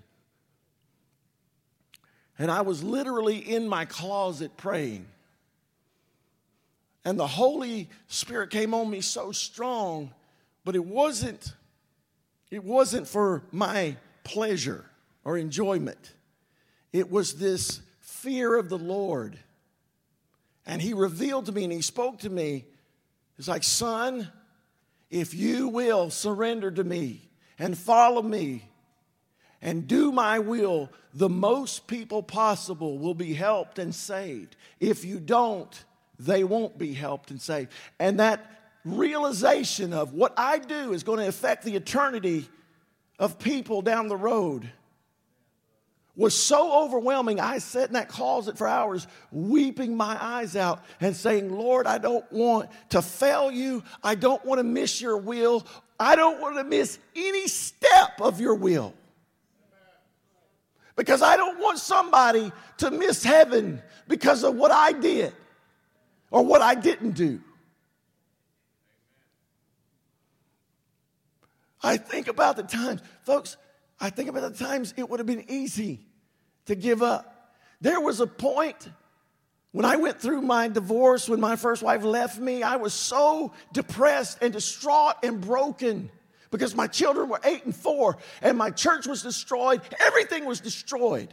and I was literally in my closet praying. And the Holy Spirit came on me so strong, but it wasn't for my pleasure or enjoyment. It was this fear of the Lord. And He revealed to me and He spoke to me. It's like, son, if you will surrender to me and follow me and do my will, the most people possible will be helped and saved. If you don't, they won't be helped and saved. And that realization of what I do is going to affect the eternity of people down the road was so overwhelming. I sat in that closet for hours, weeping my eyes out and saying, Lord, I don't want to fail you. I don't want to miss your will. I don't want to miss any step of your will. Because I don't want somebody to miss heaven because of what I did or what I didn't do. I think about the times, folks, I think about the times it would have been easy to give up. There was a point when I went through my divorce, when my first wife left me, I was so depressed and distraught and broken because my children were 8 and 4 and my church was destroyed. Everything was destroyed.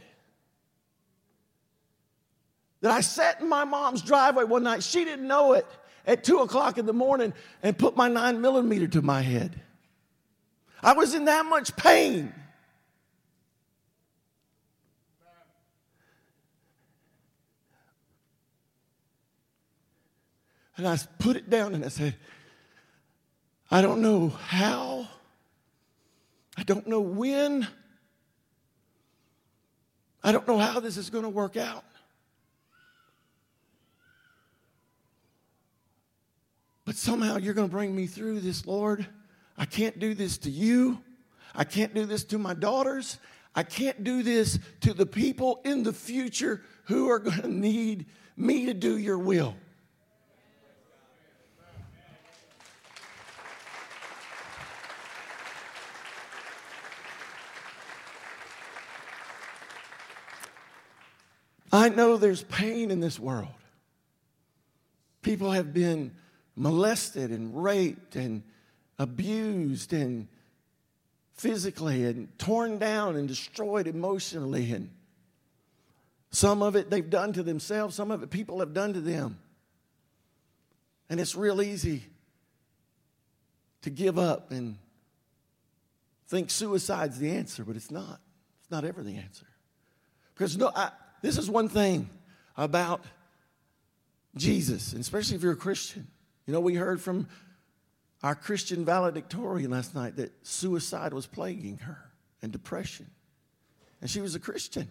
That I sat in my mom's driveway one night, she didn't know it, at 2 o'clock in the morning and put my 9mm to my head. I was in that much pain. And I put it down and I said, I don't know how, I don't know when, I don't know how this is going to work out. But somehow you're going to bring me through this, Lord. I can't do this to you. I can't do this to my daughters. I can't do this to the people in the future who are going to need me to do your will. I know there's pain in this world. People have been molested and raped and abused and physically and torn down and destroyed emotionally. And some of it they've done to themselves. Some of it people have done to them. And it's real easy to give up and think suicide's the answer, but it's not. It's not ever the answer. Because this is one thing about Jesus, and especially if you're a Christian. You know, we heard from our Christian valedictorian last night that suicide was plaguing her and depression. And she was a Christian.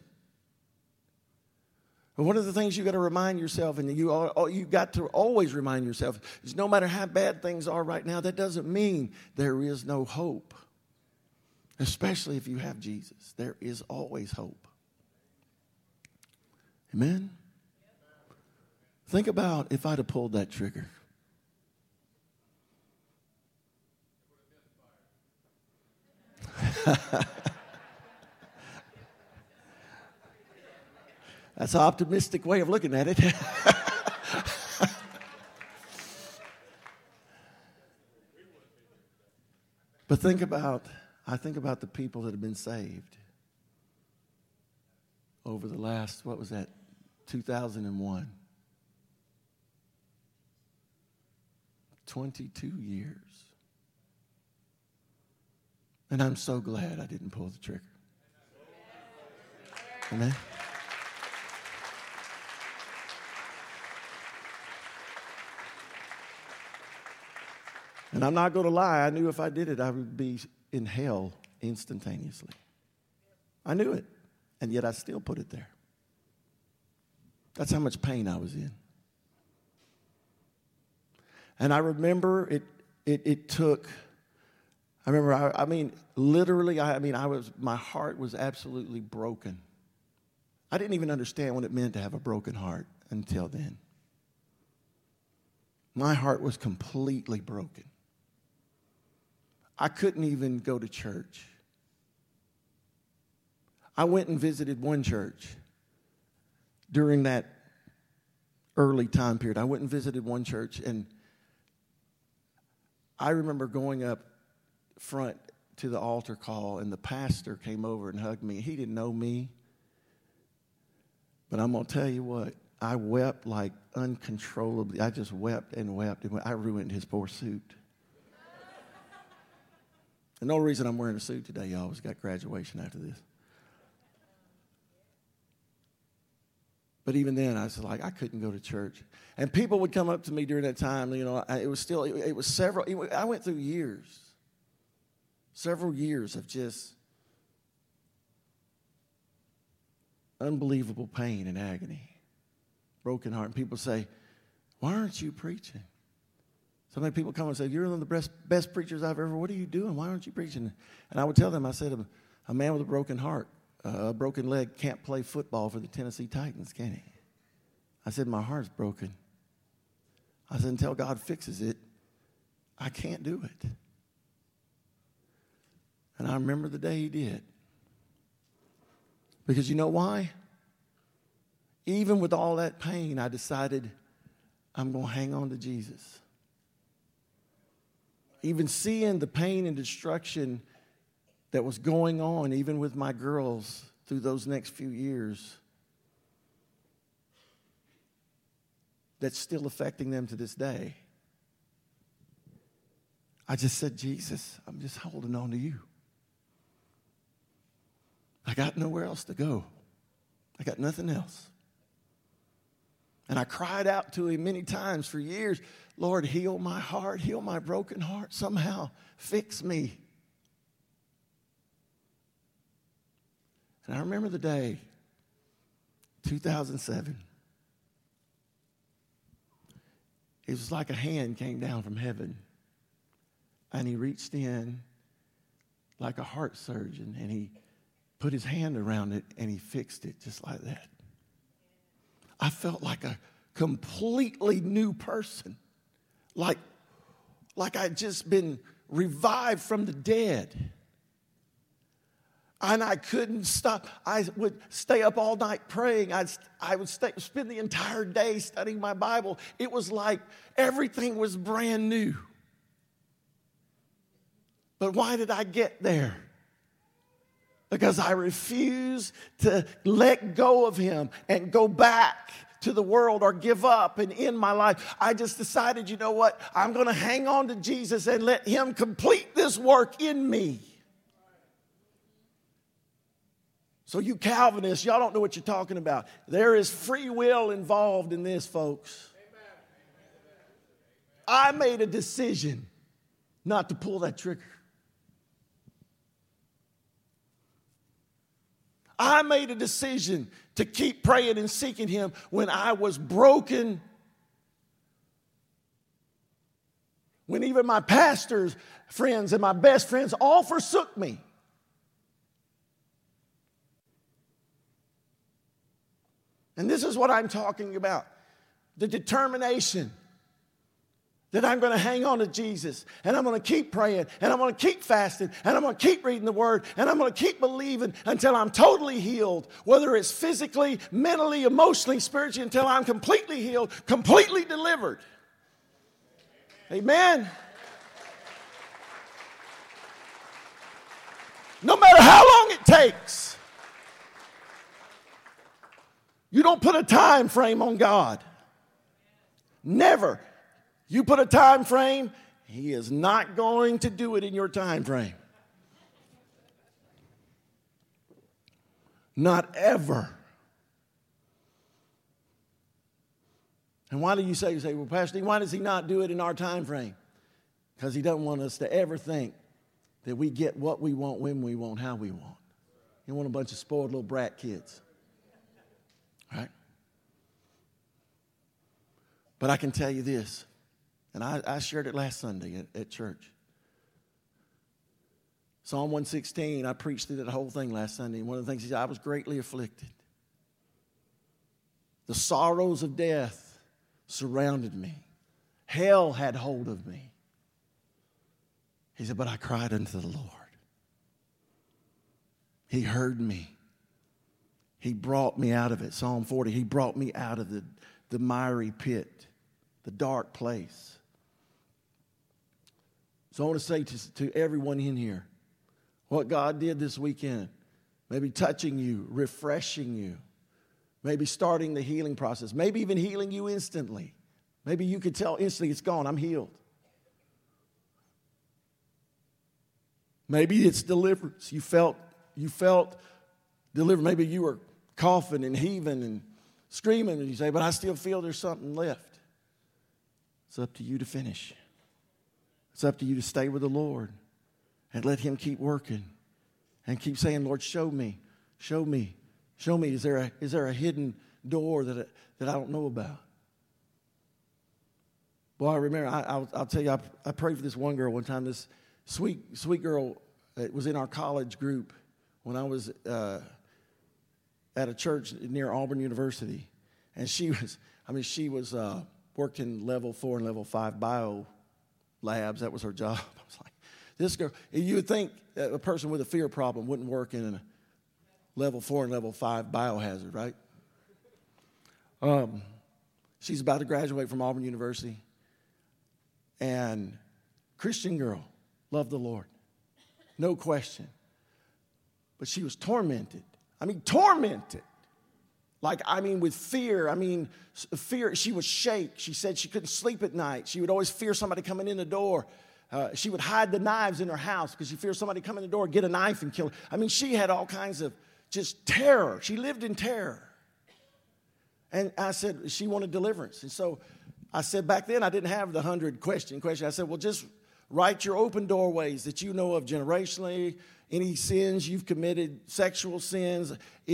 But one of the things you got to remind yourself, and you got to always remind yourself, is no matter how bad things are right now, that doesn't mean there is no hope. Especially if you have Jesus. There is always hope. Amen? Think about if I'd have pulled that trigger. That's an optimistic way of looking at it. But I think about the people that have been saved over the last, 2001. 22 years. And I'm so glad I didn't pull the trigger. Amen. And I'm not going to lie, I knew if I did it, I would be in hell instantaneously. I knew it, and yet I still put it there. That's how much pain I was in. And I remember it took, literally, my heart was absolutely broken. I didn't even understand what it meant to have a broken heart until then. My heart was completely broken. I couldn't even go to church. I went and visited one church during that early time period. I went and visited one church, and I remember going up front to the altar call, and the pastor came over and hugged me. He didn't know me, but I'm going to tell you what, I wept like uncontrollably. I just wept and wept, and I ruined his poor suit. And the only reason I'm wearing a suit today, y'all, was got graduation after this. But even then, I was like, I couldn't go to church. And people would come up to me during that time. You know, I went through years, several years of just unbelievable pain and agony, broken heart. And people say, why aren't you preaching? So many people come and say, you're one of the best preachers I've ever, what are you doing? Why aren't you preaching? And I would tell them, I said, a man with a broken heart, a broken leg can't play football for the Tennessee Titans, can he? I said, my heart's broken. I said, until God fixes it, I can't do it. And I remember the day he did. Because you know why? Even with all that pain, I decided I'm going to hang on to Jesus. Even seeing the pain and destruction that was going on, even with my girls through those next few years, that's still affecting them to this day. I just said, Jesus, I'm just holding on to you. I got nowhere else to go. I got nothing else. And I cried out to him many times for years, Lord, heal my heart, heal my broken heart, somehow fix me. And I remember the day, 2007. It was like a hand came down from heaven, and he reached in like a heart surgeon, and he put his hand around it, and he fixed it just like that. I felt like a completely new person, like I'd just been revived from the dead. And I couldn't stop. I would stay up all night praying. I would spend the entire day studying my Bible. It was like everything was brand new. But why did I get there? Because I refused to let go of him and go back to the world or give up and end my life. I just decided, you know what? I'm going to hang on to Jesus and let him complete this work in me. So you Calvinists, y'all don't know what you're talking about. There is free will involved in this, folks. I made a decision not to pull that trigger. I made a decision to keep praying and seeking him when I was broken. When even my pastor's friends and my best friends all forsook me. And this is what I'm talking about. The determination that I'm going to hang on to Jesus, and I'm going to keep praying, and I'm going to keep fasting, and I'm going to keep reading the Word, and I'm going to keep believing until I'm totally healed, whether it's physically, mentally, emotionally, spiritually, until I'm completely healed, completely delivered. Amen. No matter how long it takes. You don't put a time frame on God. Never. You put a time frame, He is not going to do it in your time frame. Not ever. And why do you say, well, Pastor Dean, why does He not do it in our time frame? Because He doesn't want us to ever think that we get what we want, when we want, how we want. He want a bunch of spoiled little brat kids. Right? But I can tell you this, and I shared it last Sunday at church. Psalm 116, I preached through that whole thing last Sunday. And one of the things He said, I was greatly afflicted. The sorrows of death surrounded me. Hell had hold of me. He said, but I cried unto the Lord. He heard me. He brought me out of it. Psalm 40, He brought me out of the miry pit, the dark place. So I want to say to everyone in here, what God did this weekend, maybe touching you, refreshing you, maybe starting the healing process, maybe even healing you instantly. Maybe you could tell instantly, it's gone, I'm healed. Maybe it's deliverance. You felt delivered. Maybe you were coughing and heaving and screaming, and you say, but I still feel there's something left. It's up to you to finish. It's up to you to stay with the Lord and let Him keep working and keep saying, Lord, show me, show me, show me. Is there a hidden door that I don't know about? Boy, I remember, I'll tell you, I prayed for this one girl one time, this sweet girl that was in our college group when I was at a church near Auburn University. And she was worked in level 4 and level 5 bio labs. That was her job. I was like, this girl, you would think that a person with a fear problem wouldn't work in a level 4 and level 5 biohazard, right? She's about to graduate from Auburn University. And Christian girl, loved the Lord. No question. But she was tormented. Tormented. With fear. Fear. She would shake. She said she couldn't sleep at night. She would always fear somebody coming in the door. She would hide the knives in her house because she feared somebody come in the door, get a knife and kill her. She had all kinds of just terror. She lived in terror. And I said, she wanted deliverance. And so I said, back then I didn't have the 100 question. I said, well, just write your open doorways that you know of generationally, any sins you've committed, sexual sins,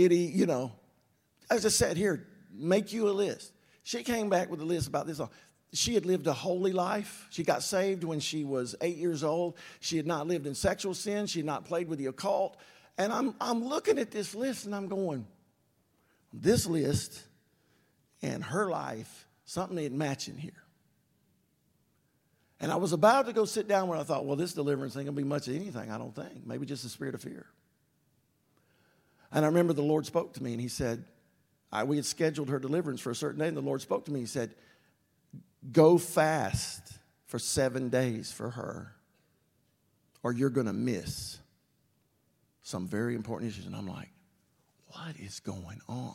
I just said, here, make you a list. She came back with a list about this. She had lived a holy life. She got saved when she was 8 years old. She had not lived in sexual sin. She had not played with the occult. And I'm looking at this list and I'm going, this list and her life, something ain't matching here. And I was about to go sit down where I thought, well, this deliverance ain't going to be much of anything, I don't think. Maybe just a spirit of fear. And I remember the Lord spoke to me and He said, we had scheduled her deliverance for a certain day, and the Lord spoke to me. He said, go fast for 7 days for her, or you're going to miss some very important issues. And I'm like, what is going on?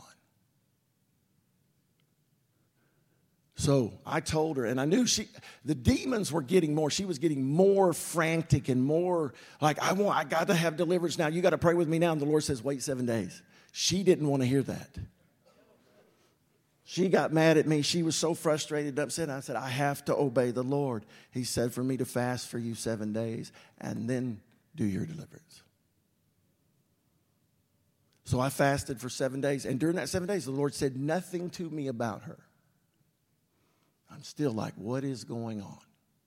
So I told her, and I knew the demons were getting more. She was getting more frantic and more like, I got to have deliverance now. You got to pray with me now. And the Lord says, wait 7 days. She didn't want to hear that. She got mad at me. She was so frustrated, upset. I said, I have to obey the Lord. He said for me to fast for you 7 days and then do your deliverance. So I fasted for 7 days. And during that 7 days, the Lord said nothing to me about her. I'm still like, what is going on?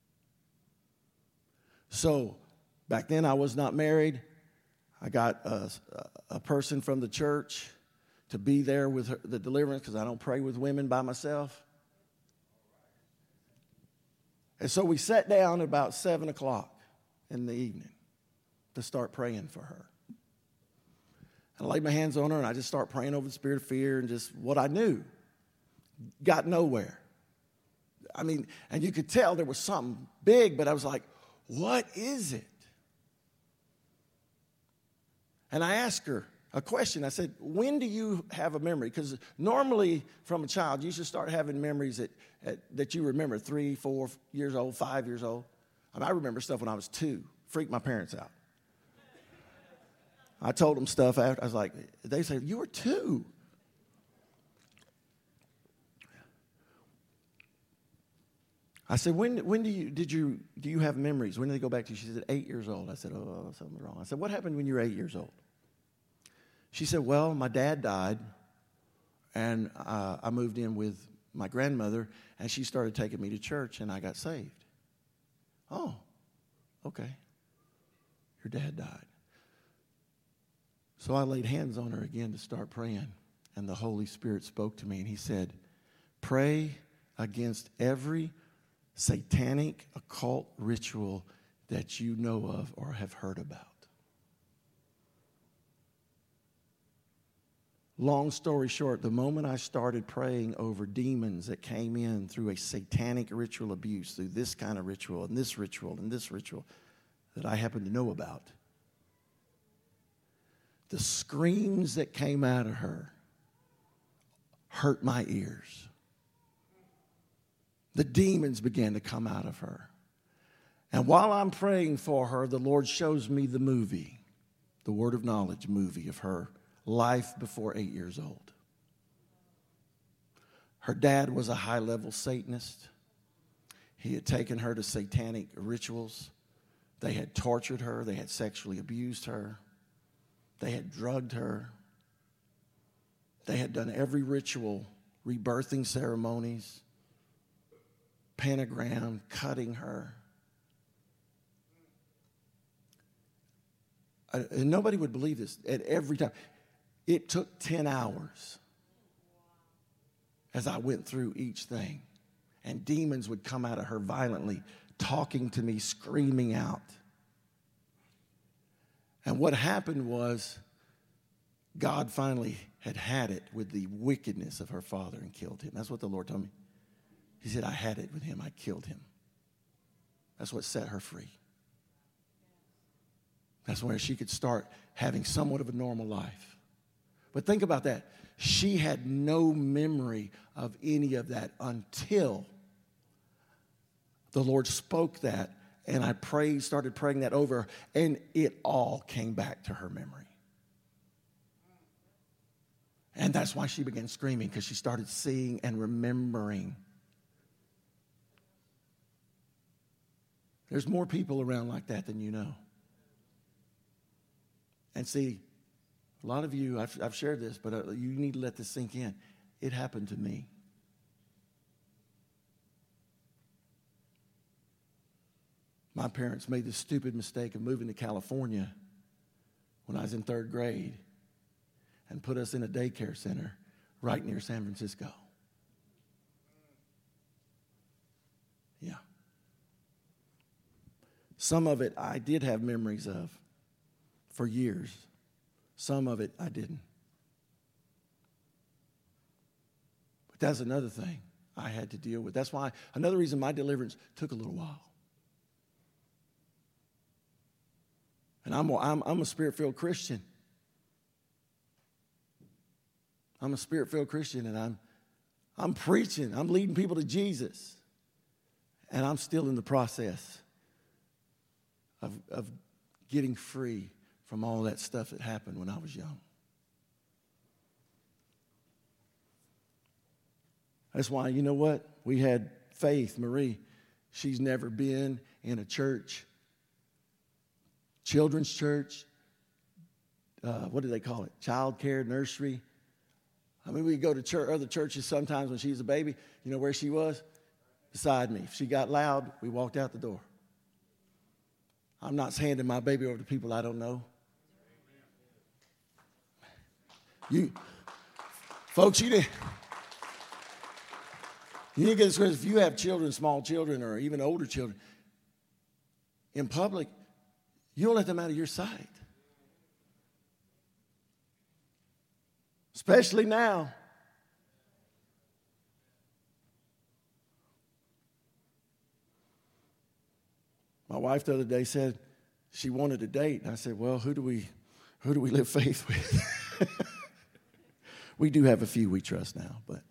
So back then I was not married. I got a person from the church to be there with her, the deliverance, because I don't pray with women by myself. And so we sat down at about 7 o'clock in the evening to start praying for her. I laid my hands on her and I just started praying over the spirit of fear and just what I knew. Got nowhere. And you could tell there was something big, but I was like, what is it? And I asked her, a question. I said, when do you have a memory? Because normally from a child, you should start having memories that you remember 3, 4 years old, 5 years old. I remember stuff when I was 2. Freaked my parents out. I told them stuff after. I was like, they say, you were 2. I said, when do you have memories? When did they go back to you? She said, 8 years old. I said, oh, something's wrong. I said, what happened when you were 8 years old? She said, well, my dad died, and I moved in with my grandmother, and she started taking me to church, and I got saved. Oh, okay. Your dad died. So I laid hands on her again to start praying, and the Holy Spirit spoke to me, and he said, pray against every satanic occult ritual that you know of or have heard about. Long story short, the moment I started praying over demons that came in through a satanic ritual abuse, through this kind of ritual and this ritual and this ritual that I happen to know about, the screams that came out of her hurt my ears. The demons began to come out of her. And while I'm praying for her, the Lord shows me the movie, the Word of Knowledge movie of her life before 8 years old. Her dad was a high-level Satanist. He had taken her to satanic rituals. They had tortured her. They had sexually abused her. They had drugged her. They had done every ritual, rebirthing ceremonies, pentagram, cutting her. And nobody would believe this at every time. It took 10 hours as I went through each thing. And demons would come out of her violently, talking to me, screaming out. And what happened was God finally had it with the wickedness of her father and killed him. That's what the Lord told me. He said, I had it with him. I killed him. That's what set her free. That's where she could start having somewhat of a normal life. But think about that. She had no memory of any of that until the Lord spoke that, and I started praying that over her, and it all came back to her memory. And that's why she began screaming, because she started seeing and remembering. There's more people around like that than you know. And see, a lot of you, I've shared this, but you need to let this sink in. It happened to me. My parents made the stupid mistake of moving to California when I was in 3rd grade and put us in a daycare center right near San Francisco. Yeah. Some of it I did have memories of for years. Some of it I didn't. But that's another thing I had to deal with. That's why, another reason my deliverance took a little while. And I'm a Spirit-filled Christian. I'm a Spirit-filled Christian, and I'm preaching. I'm leading people to Jesus. And I'm still in the process of getting free from all that stuff that happened when I was young. That's why, you know what? We had Faith, Marie. She's never been in a church, children's church, what do they call it? Child care, nursery. I mean, we go to other churches sometimes when she was a baby. You know where she was? Beside me. If she got loud, we walked out the door. I'm not handing my baby over to people I don't know. Folks, you need to get this. If you have children, small children, or even older children, in public, you don't let them out of your sight. Especially now. My wife the other day said she wanted a date. And I said, well, who do we Who do we live faith with? We do have a few we trust now, but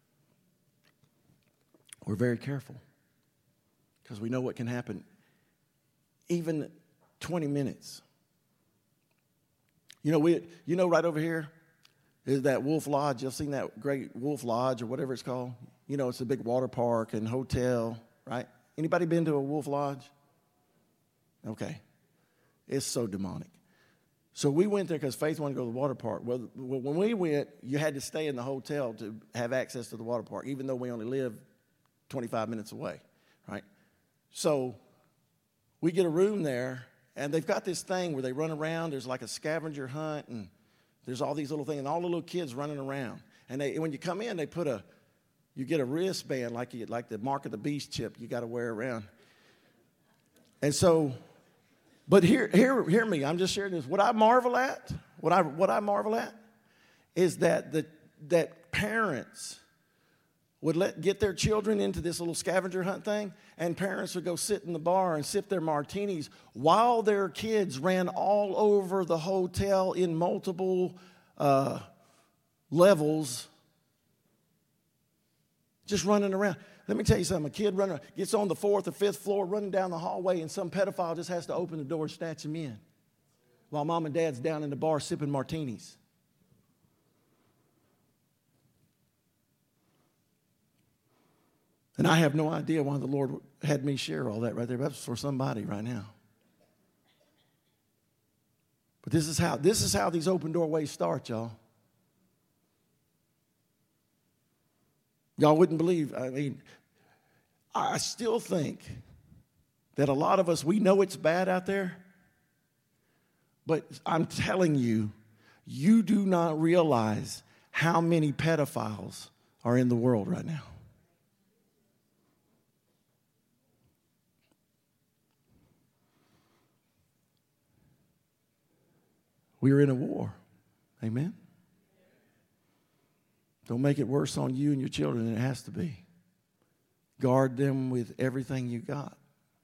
we're very careful because we know what can happen. Even 20 minutes. You know, right over here is that Wolf Lodge. You've seen that great Wolf Lodge or whatever it's called. You know, it's a big water park and hotel, right? Anybody been to a Wolf Lodge? Okay. It's so demonic. So we went there because Faith wanted to go to the water park. Well, when we went, you had to stay in the hotel to have access to the water park, even though we only live 25 minutes away, right? So we get a room there, and they've got this thing where they run around. There's like a scavenger hunt, and there's all these little things, and all the little kids running around. And when you come in, you get a wristband like the Mark of the Beast chip you got to wear around. And so, but hear me. I'm just sharing this. What I marvel at is that parents would get their children into this little scavenger hunt thing, and parents would go sit in the bar and sip their martinis while their kids ran all over the hotel in multiple levels, just running around. Let me tell you something. A kid gets on the 4th or 5th floor running down the hallway, and some pedophile just has to open the door and snatch him in while mom and dad's down in the bar sipping martinis. And I have no idea why the Lord had me share all that right there. That's for somebody right now. But this is how these open doorways start, y'all. Y'all wouldn't believe. I mean, I still think that a lot of us, we know it's bad out there. But I'm telling you, you do not realize how many pedophiles are in the world right now. We are in a war. Amen? Don't make it worse on you and your children than it has to be. Guard them with everything you got.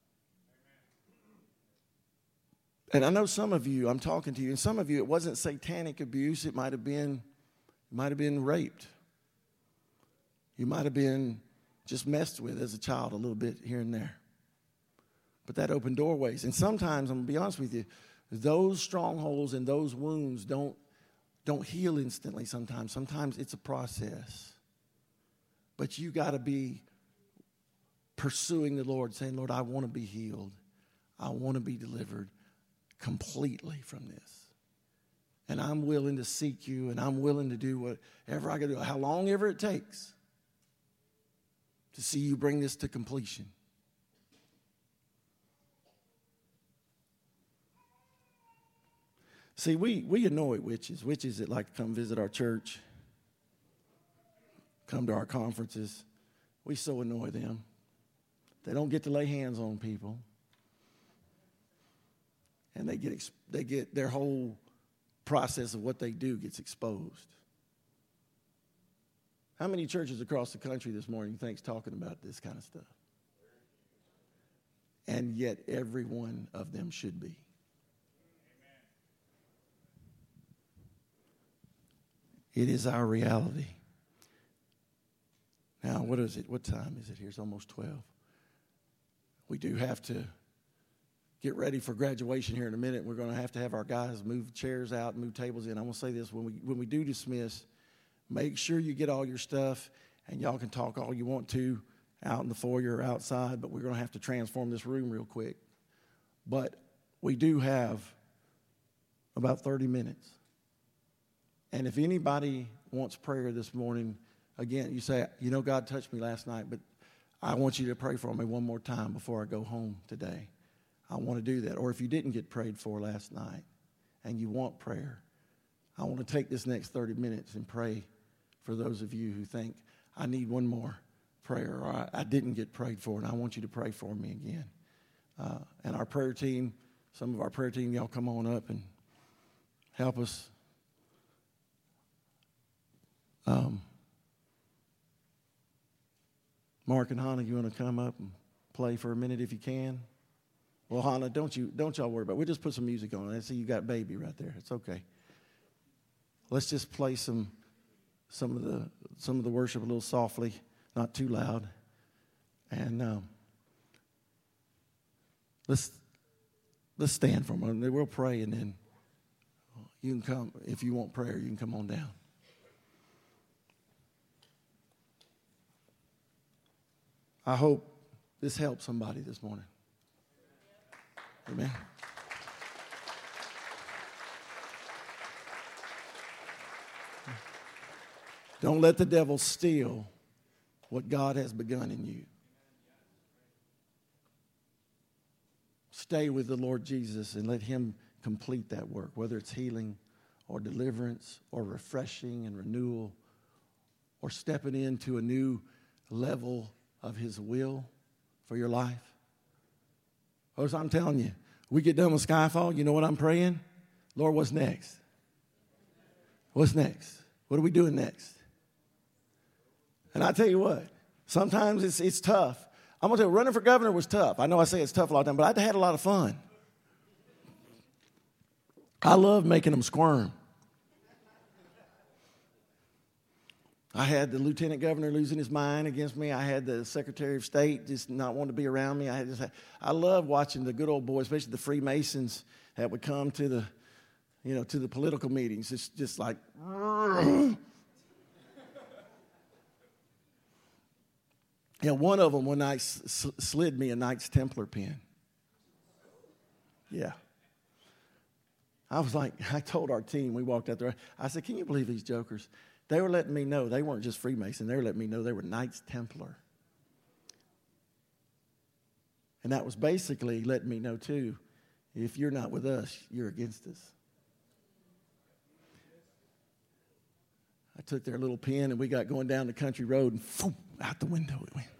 And I know some of you, I'm talking to you, and some of you, it wasn't satanic abuse. It might have been raped. You might have been just messed with as a child a little bit here and there. But that opened doorways. And sometimes, I'm going to be honest with you, those strongholds and those wounds don't heal instantly sometimes. Sometimes it's a process. But you got to be pursuing the Lord, saying, Lord, I want to be healed. I want to be delivered completely from this. And I'm willing to seek you, and I'm willing to do whatever I got to do, how long ever it takes to see you bring this to completion. See, we annoy witches that like to come visit our church, come to our conferences. We so annoy them. They don't get to lay hands on people. And they get their whole process of what they do gets exposed. How many churches across the country this morning you think's talking about this kind of stuff? And yet every one of them should be. It is our reality. Now, what is it? What time is it here? It's almost 12. We do have to get ready for graduation here in a minute. We're going to have our guys move chairs out and move tables in. I want to say this. When we do dismiss, make sure you get all your stuff, and y'all can talk all you want to out in the foyer or outside, but we're going to have to transform this room real quick. But we do have about 30 minutes. And if anybody wants prayer this morning, again, you say, you know, God touched me last night, but I want you to pray for me one more time before I go home today. I want to do that. Or if you didn't get prayed for last night and you want prayer, I want to take this next 30 minutes and pray for those of you who think, I need one more prayer, or I didn't get prayed for, and I want you to pray for me again. And our prayer team, some of our prayer team, y'all come on up and help us. Mark and Hannah, you want to come up and play for a minute if you can? Well, Hannah, don't y'all worry about it. We'll just put some music on. I see you got baby right there. It's okay. Let's just play some of the worship a little softly, not too loud. And let's stand for a moment. We'll pray, and then you can come. If you want prayer, you can come on down. I hope this helps somebody this morning. Amen. Don't let the devil steal what God has begun in you. Stay with the Lord Jesus and let him complete that work, whether it's healing or deliverance or refreshing and renewal or stepping into a new level of his will for your life. Folks, I'm telling you, we get done with Skyfall, you know what I'm praying? Lord, what's next? What's next? What are we doing next? And I tell you what, sometimes it's tough. I'm going to tell you, running for governor was tough. I know I say it's tough a lot of times, but I had a lot of fun. I love making them squirm. I had the lieutenant governor losing his mind against me. I had the secretary of state just not wanting to be around me. I love watching the good old boys, especially the Freemasons that would come to the political meetings. It's just like, yeah, one of them one night slid me a Knights Templar pin. Yeah. I was like, I told our team, we walked out there, I said, can you believe these jokers? They were letting me know they weren't just Freemason. They were letting me know they were Knights Templar. And that was basically letting me know, too, if you're not with us, you're against us. I took their little pen, and we got going down the country road, and phoom, out the window it went.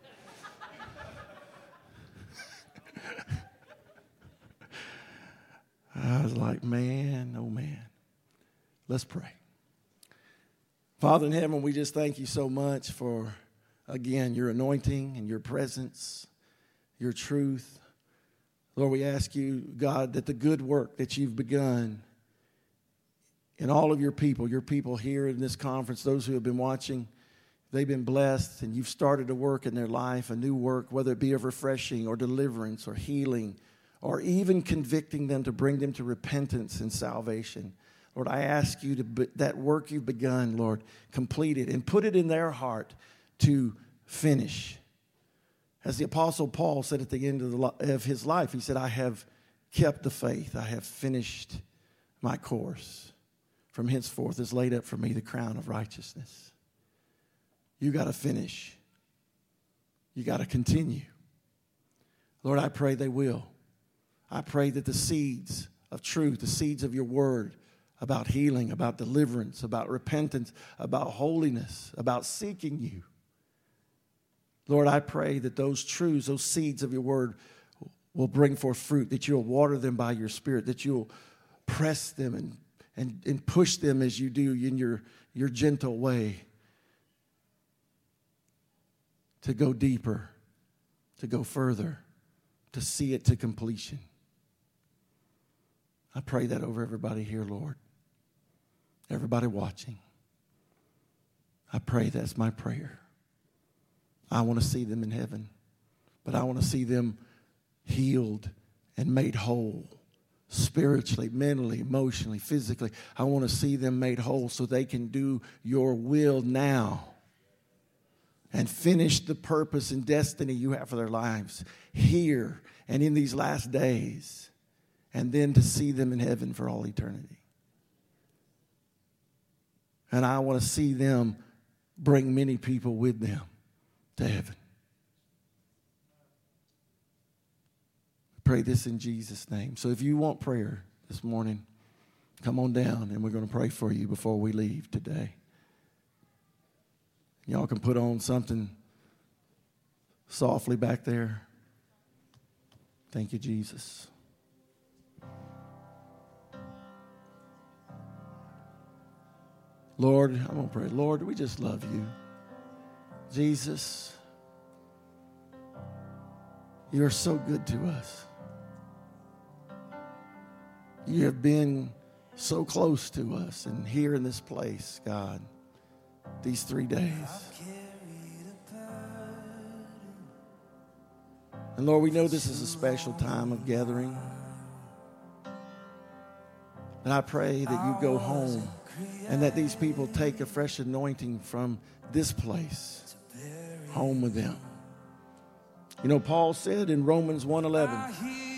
I was like, man, oh, man. Let's pray. Father in heaven, we just thank you so much for, again, your anointing and your presence, your truth. Lord, we ask you, God, that the good work that you've begun in all of your people here in this conference, those who have been watching, they've been blessed, and you've started a work in their life, a new work, whether it be of refreshing or deliverance or healing or even convicting them to bring them to repentance and salvation. Lord, I ask you that work you've begun, Lord, complete it and put it in their heart to finish. As the Apostle Paul said at the end of his life, he said, I have kept the faith. I have finished my course. From henceforth is laid up for me the crown of righteousness. You got to finish. You got to continue. Lord, I pray they will. I pray that the seeds of truth, the seeds of your word, about healing, about deliverance, about repentance, about holiness, about seeking you. Lord, I pray that those truths, those seeds of your word will bring forth fruit, that you'll water them by your Spirit, that you'll press them and push them as you do in your gentle way to go deeper, to go further, to see it to completion. I pray that over everybody here, Lord. Everybody watching. I pray that's my prayer. I want to see them in heaven, but I want to see them healed and made whole spiritually, mentally, emotionally, physically. I want to see them made whole so they can do your will now and finish the purpose and destiny you have for their lives here and in these last days, and then to see them in heaven for all eternity. And I want to see them bring many people with them to heaven. I pray this in Jesus' name. So if you want prayer this morning, come on down and we're going to pray for you before we leave today. Y'all can put on something softly back there. Thank you, Jesus. Lord, I'm going to pray. Lord, we just love you. Jesus, you're so good to us. You have been so close to us and here in this place, God, these 3 days. And Lord, we know this is a special time of gathering. And I pray that you go home and that these people take a fresh anointing from this place home with them. You know, Paul said in Romans 1:11,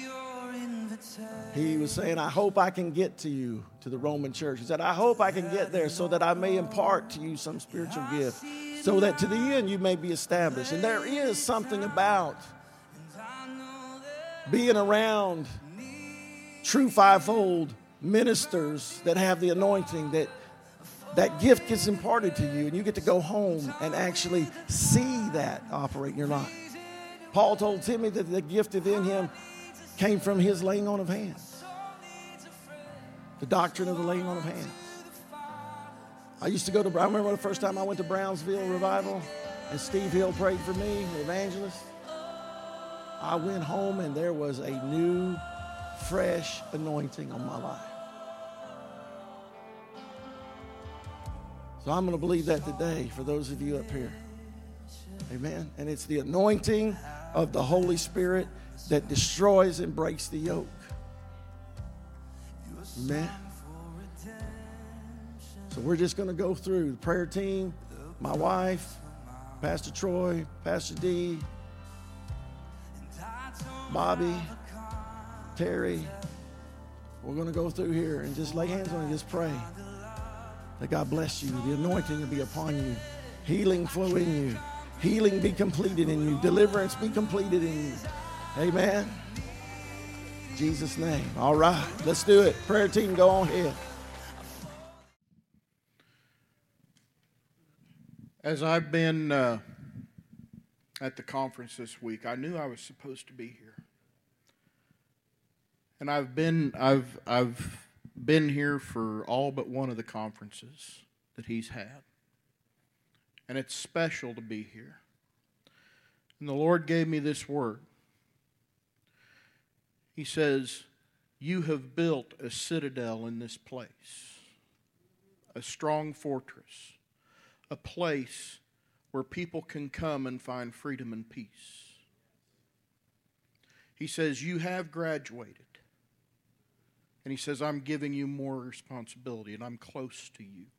he was saying, I hope I can get to you, to the Roman church. He said, I hope I can get there so that I may impart to you some spiritual gift, so that to the end you may be established. And there is something about being around true fivefold ministers that have the anointing, that gift gets imparted to you, and you get to go home and actually see that operate in your life. Paul told Timothy that the gift within him came from his laying on of hands. The doctrine of the laying on of hands. I remember the first time I went to Brownsville Revival and Steve Hill prayed for me, the evangelist. I went home and there was a new, fresh anointing on my life. So I'm going to believe that today for those of you up here. Amen. And it's the anointing of the Holy Spirit that destroys and breaks the yoke. Amen. So we're just going to go through the prayer team, my wife, Pastor Troy, Pastor D, Bobby, Terry. We're going to go through here and just lay hands on you and just pray that God bless you. The anointing will be upon you. Healing flow in you. Healing be completed in you. Deliverance be completed in you. Amen. In Jesus' name. All right. Let's do it. Prayer team, go on ahead. As I've been at the conference this week, I knew I was supposed to be here. And I've been here for all but one of the conferences that he's had. And it's special to be here. And the Lord gave me this word. He says, you have built a citadel in this place, a strong fortress, a place where people can come and find freedom and peace. He says, you have graduated. And he says, I'm giving you more responsibility, and I'm close to you.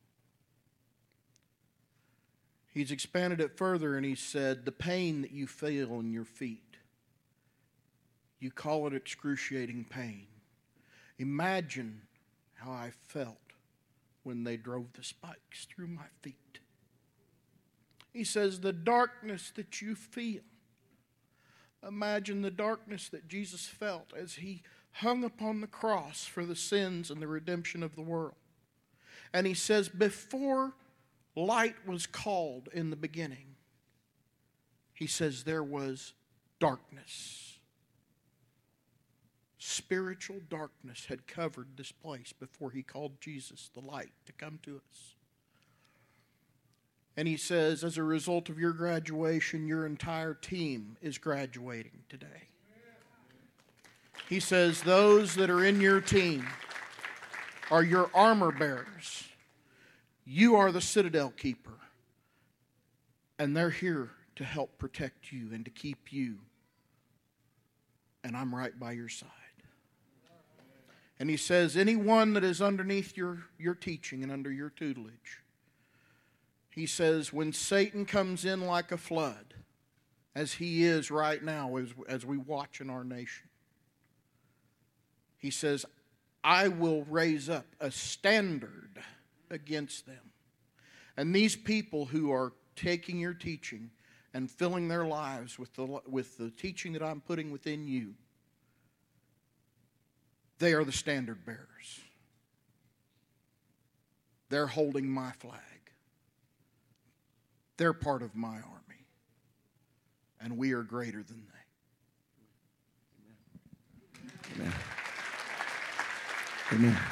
He's expanded it further, and he said, the pain that you feel in your feet, you call it excruciating pain. Imagine how I felt when they drove the spikes through my feet. He says, the darkness that you feel, imagine the darkness that Jesus felt as he hung upon the cross for the sins and the redemption of the world. And he says, before light was called in the beginning, he says there was darkness. Spiritual darkness had covered this place before he called Jesus, the light, to come to us. And he says, as a result of your graduation, your entire team is graduating today. He says, those that are in your team are your armor bearers. You are the citadel keeper. And they're here to help protect you and to keep you. And I'm right by your side. And he says, anyone that is underneath your teaching and under your tutelage, he says, when Satan comes in like a flood, as he is right now as we watch in our nation, he says, I will raise up a standard against them. And these people who are taking your teaching and filling their lives with the teaching that I'm putting within you, they are the standard bearers. They're holding my flag. They're part of my army. And we are greater than they. Amen. Amen.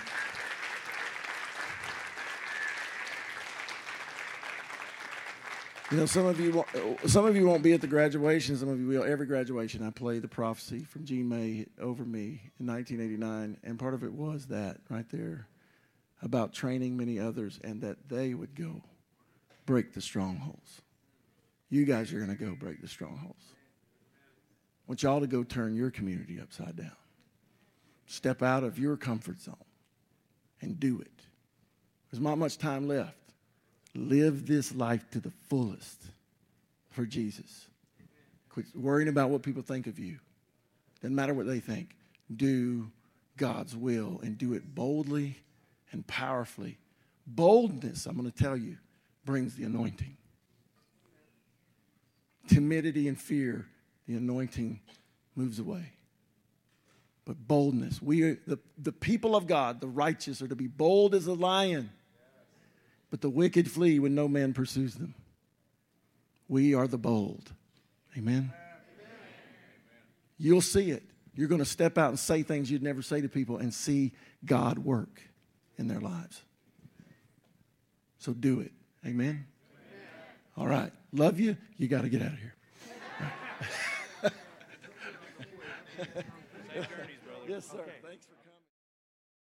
You know, some of you won't be at the graduation. Some of you will. Every graduation, I play the prophecy from Jean May over me in 1989, and part of it was that right there about training many others and that they would go break the strongholds. You guys are going to go break the strongholds. I want y'all to go turn your community upside down. Step out of your comfort zone and do it. There's not much time left. Live this life to the fullest for Jesus. Quit worrying about what people think of you. Doesn't matter what they think. Do God's will and do it boldly and powerfully. Boldness, I'm going to tell you, brings the anointing. Timidity and fear, the anointing moves away. But boldness, we are the people of God, the righteous, are to be bold as a lion. But the wicked flee when no man pursues them. We are the bold. Amen? You'll see it. You're going to step out and say things you'd never say to people and see God work in their lives. So do it. Amen? All right. Love you. You got to get out of here. Right. Yes, sir. Okay. Thanks for coming.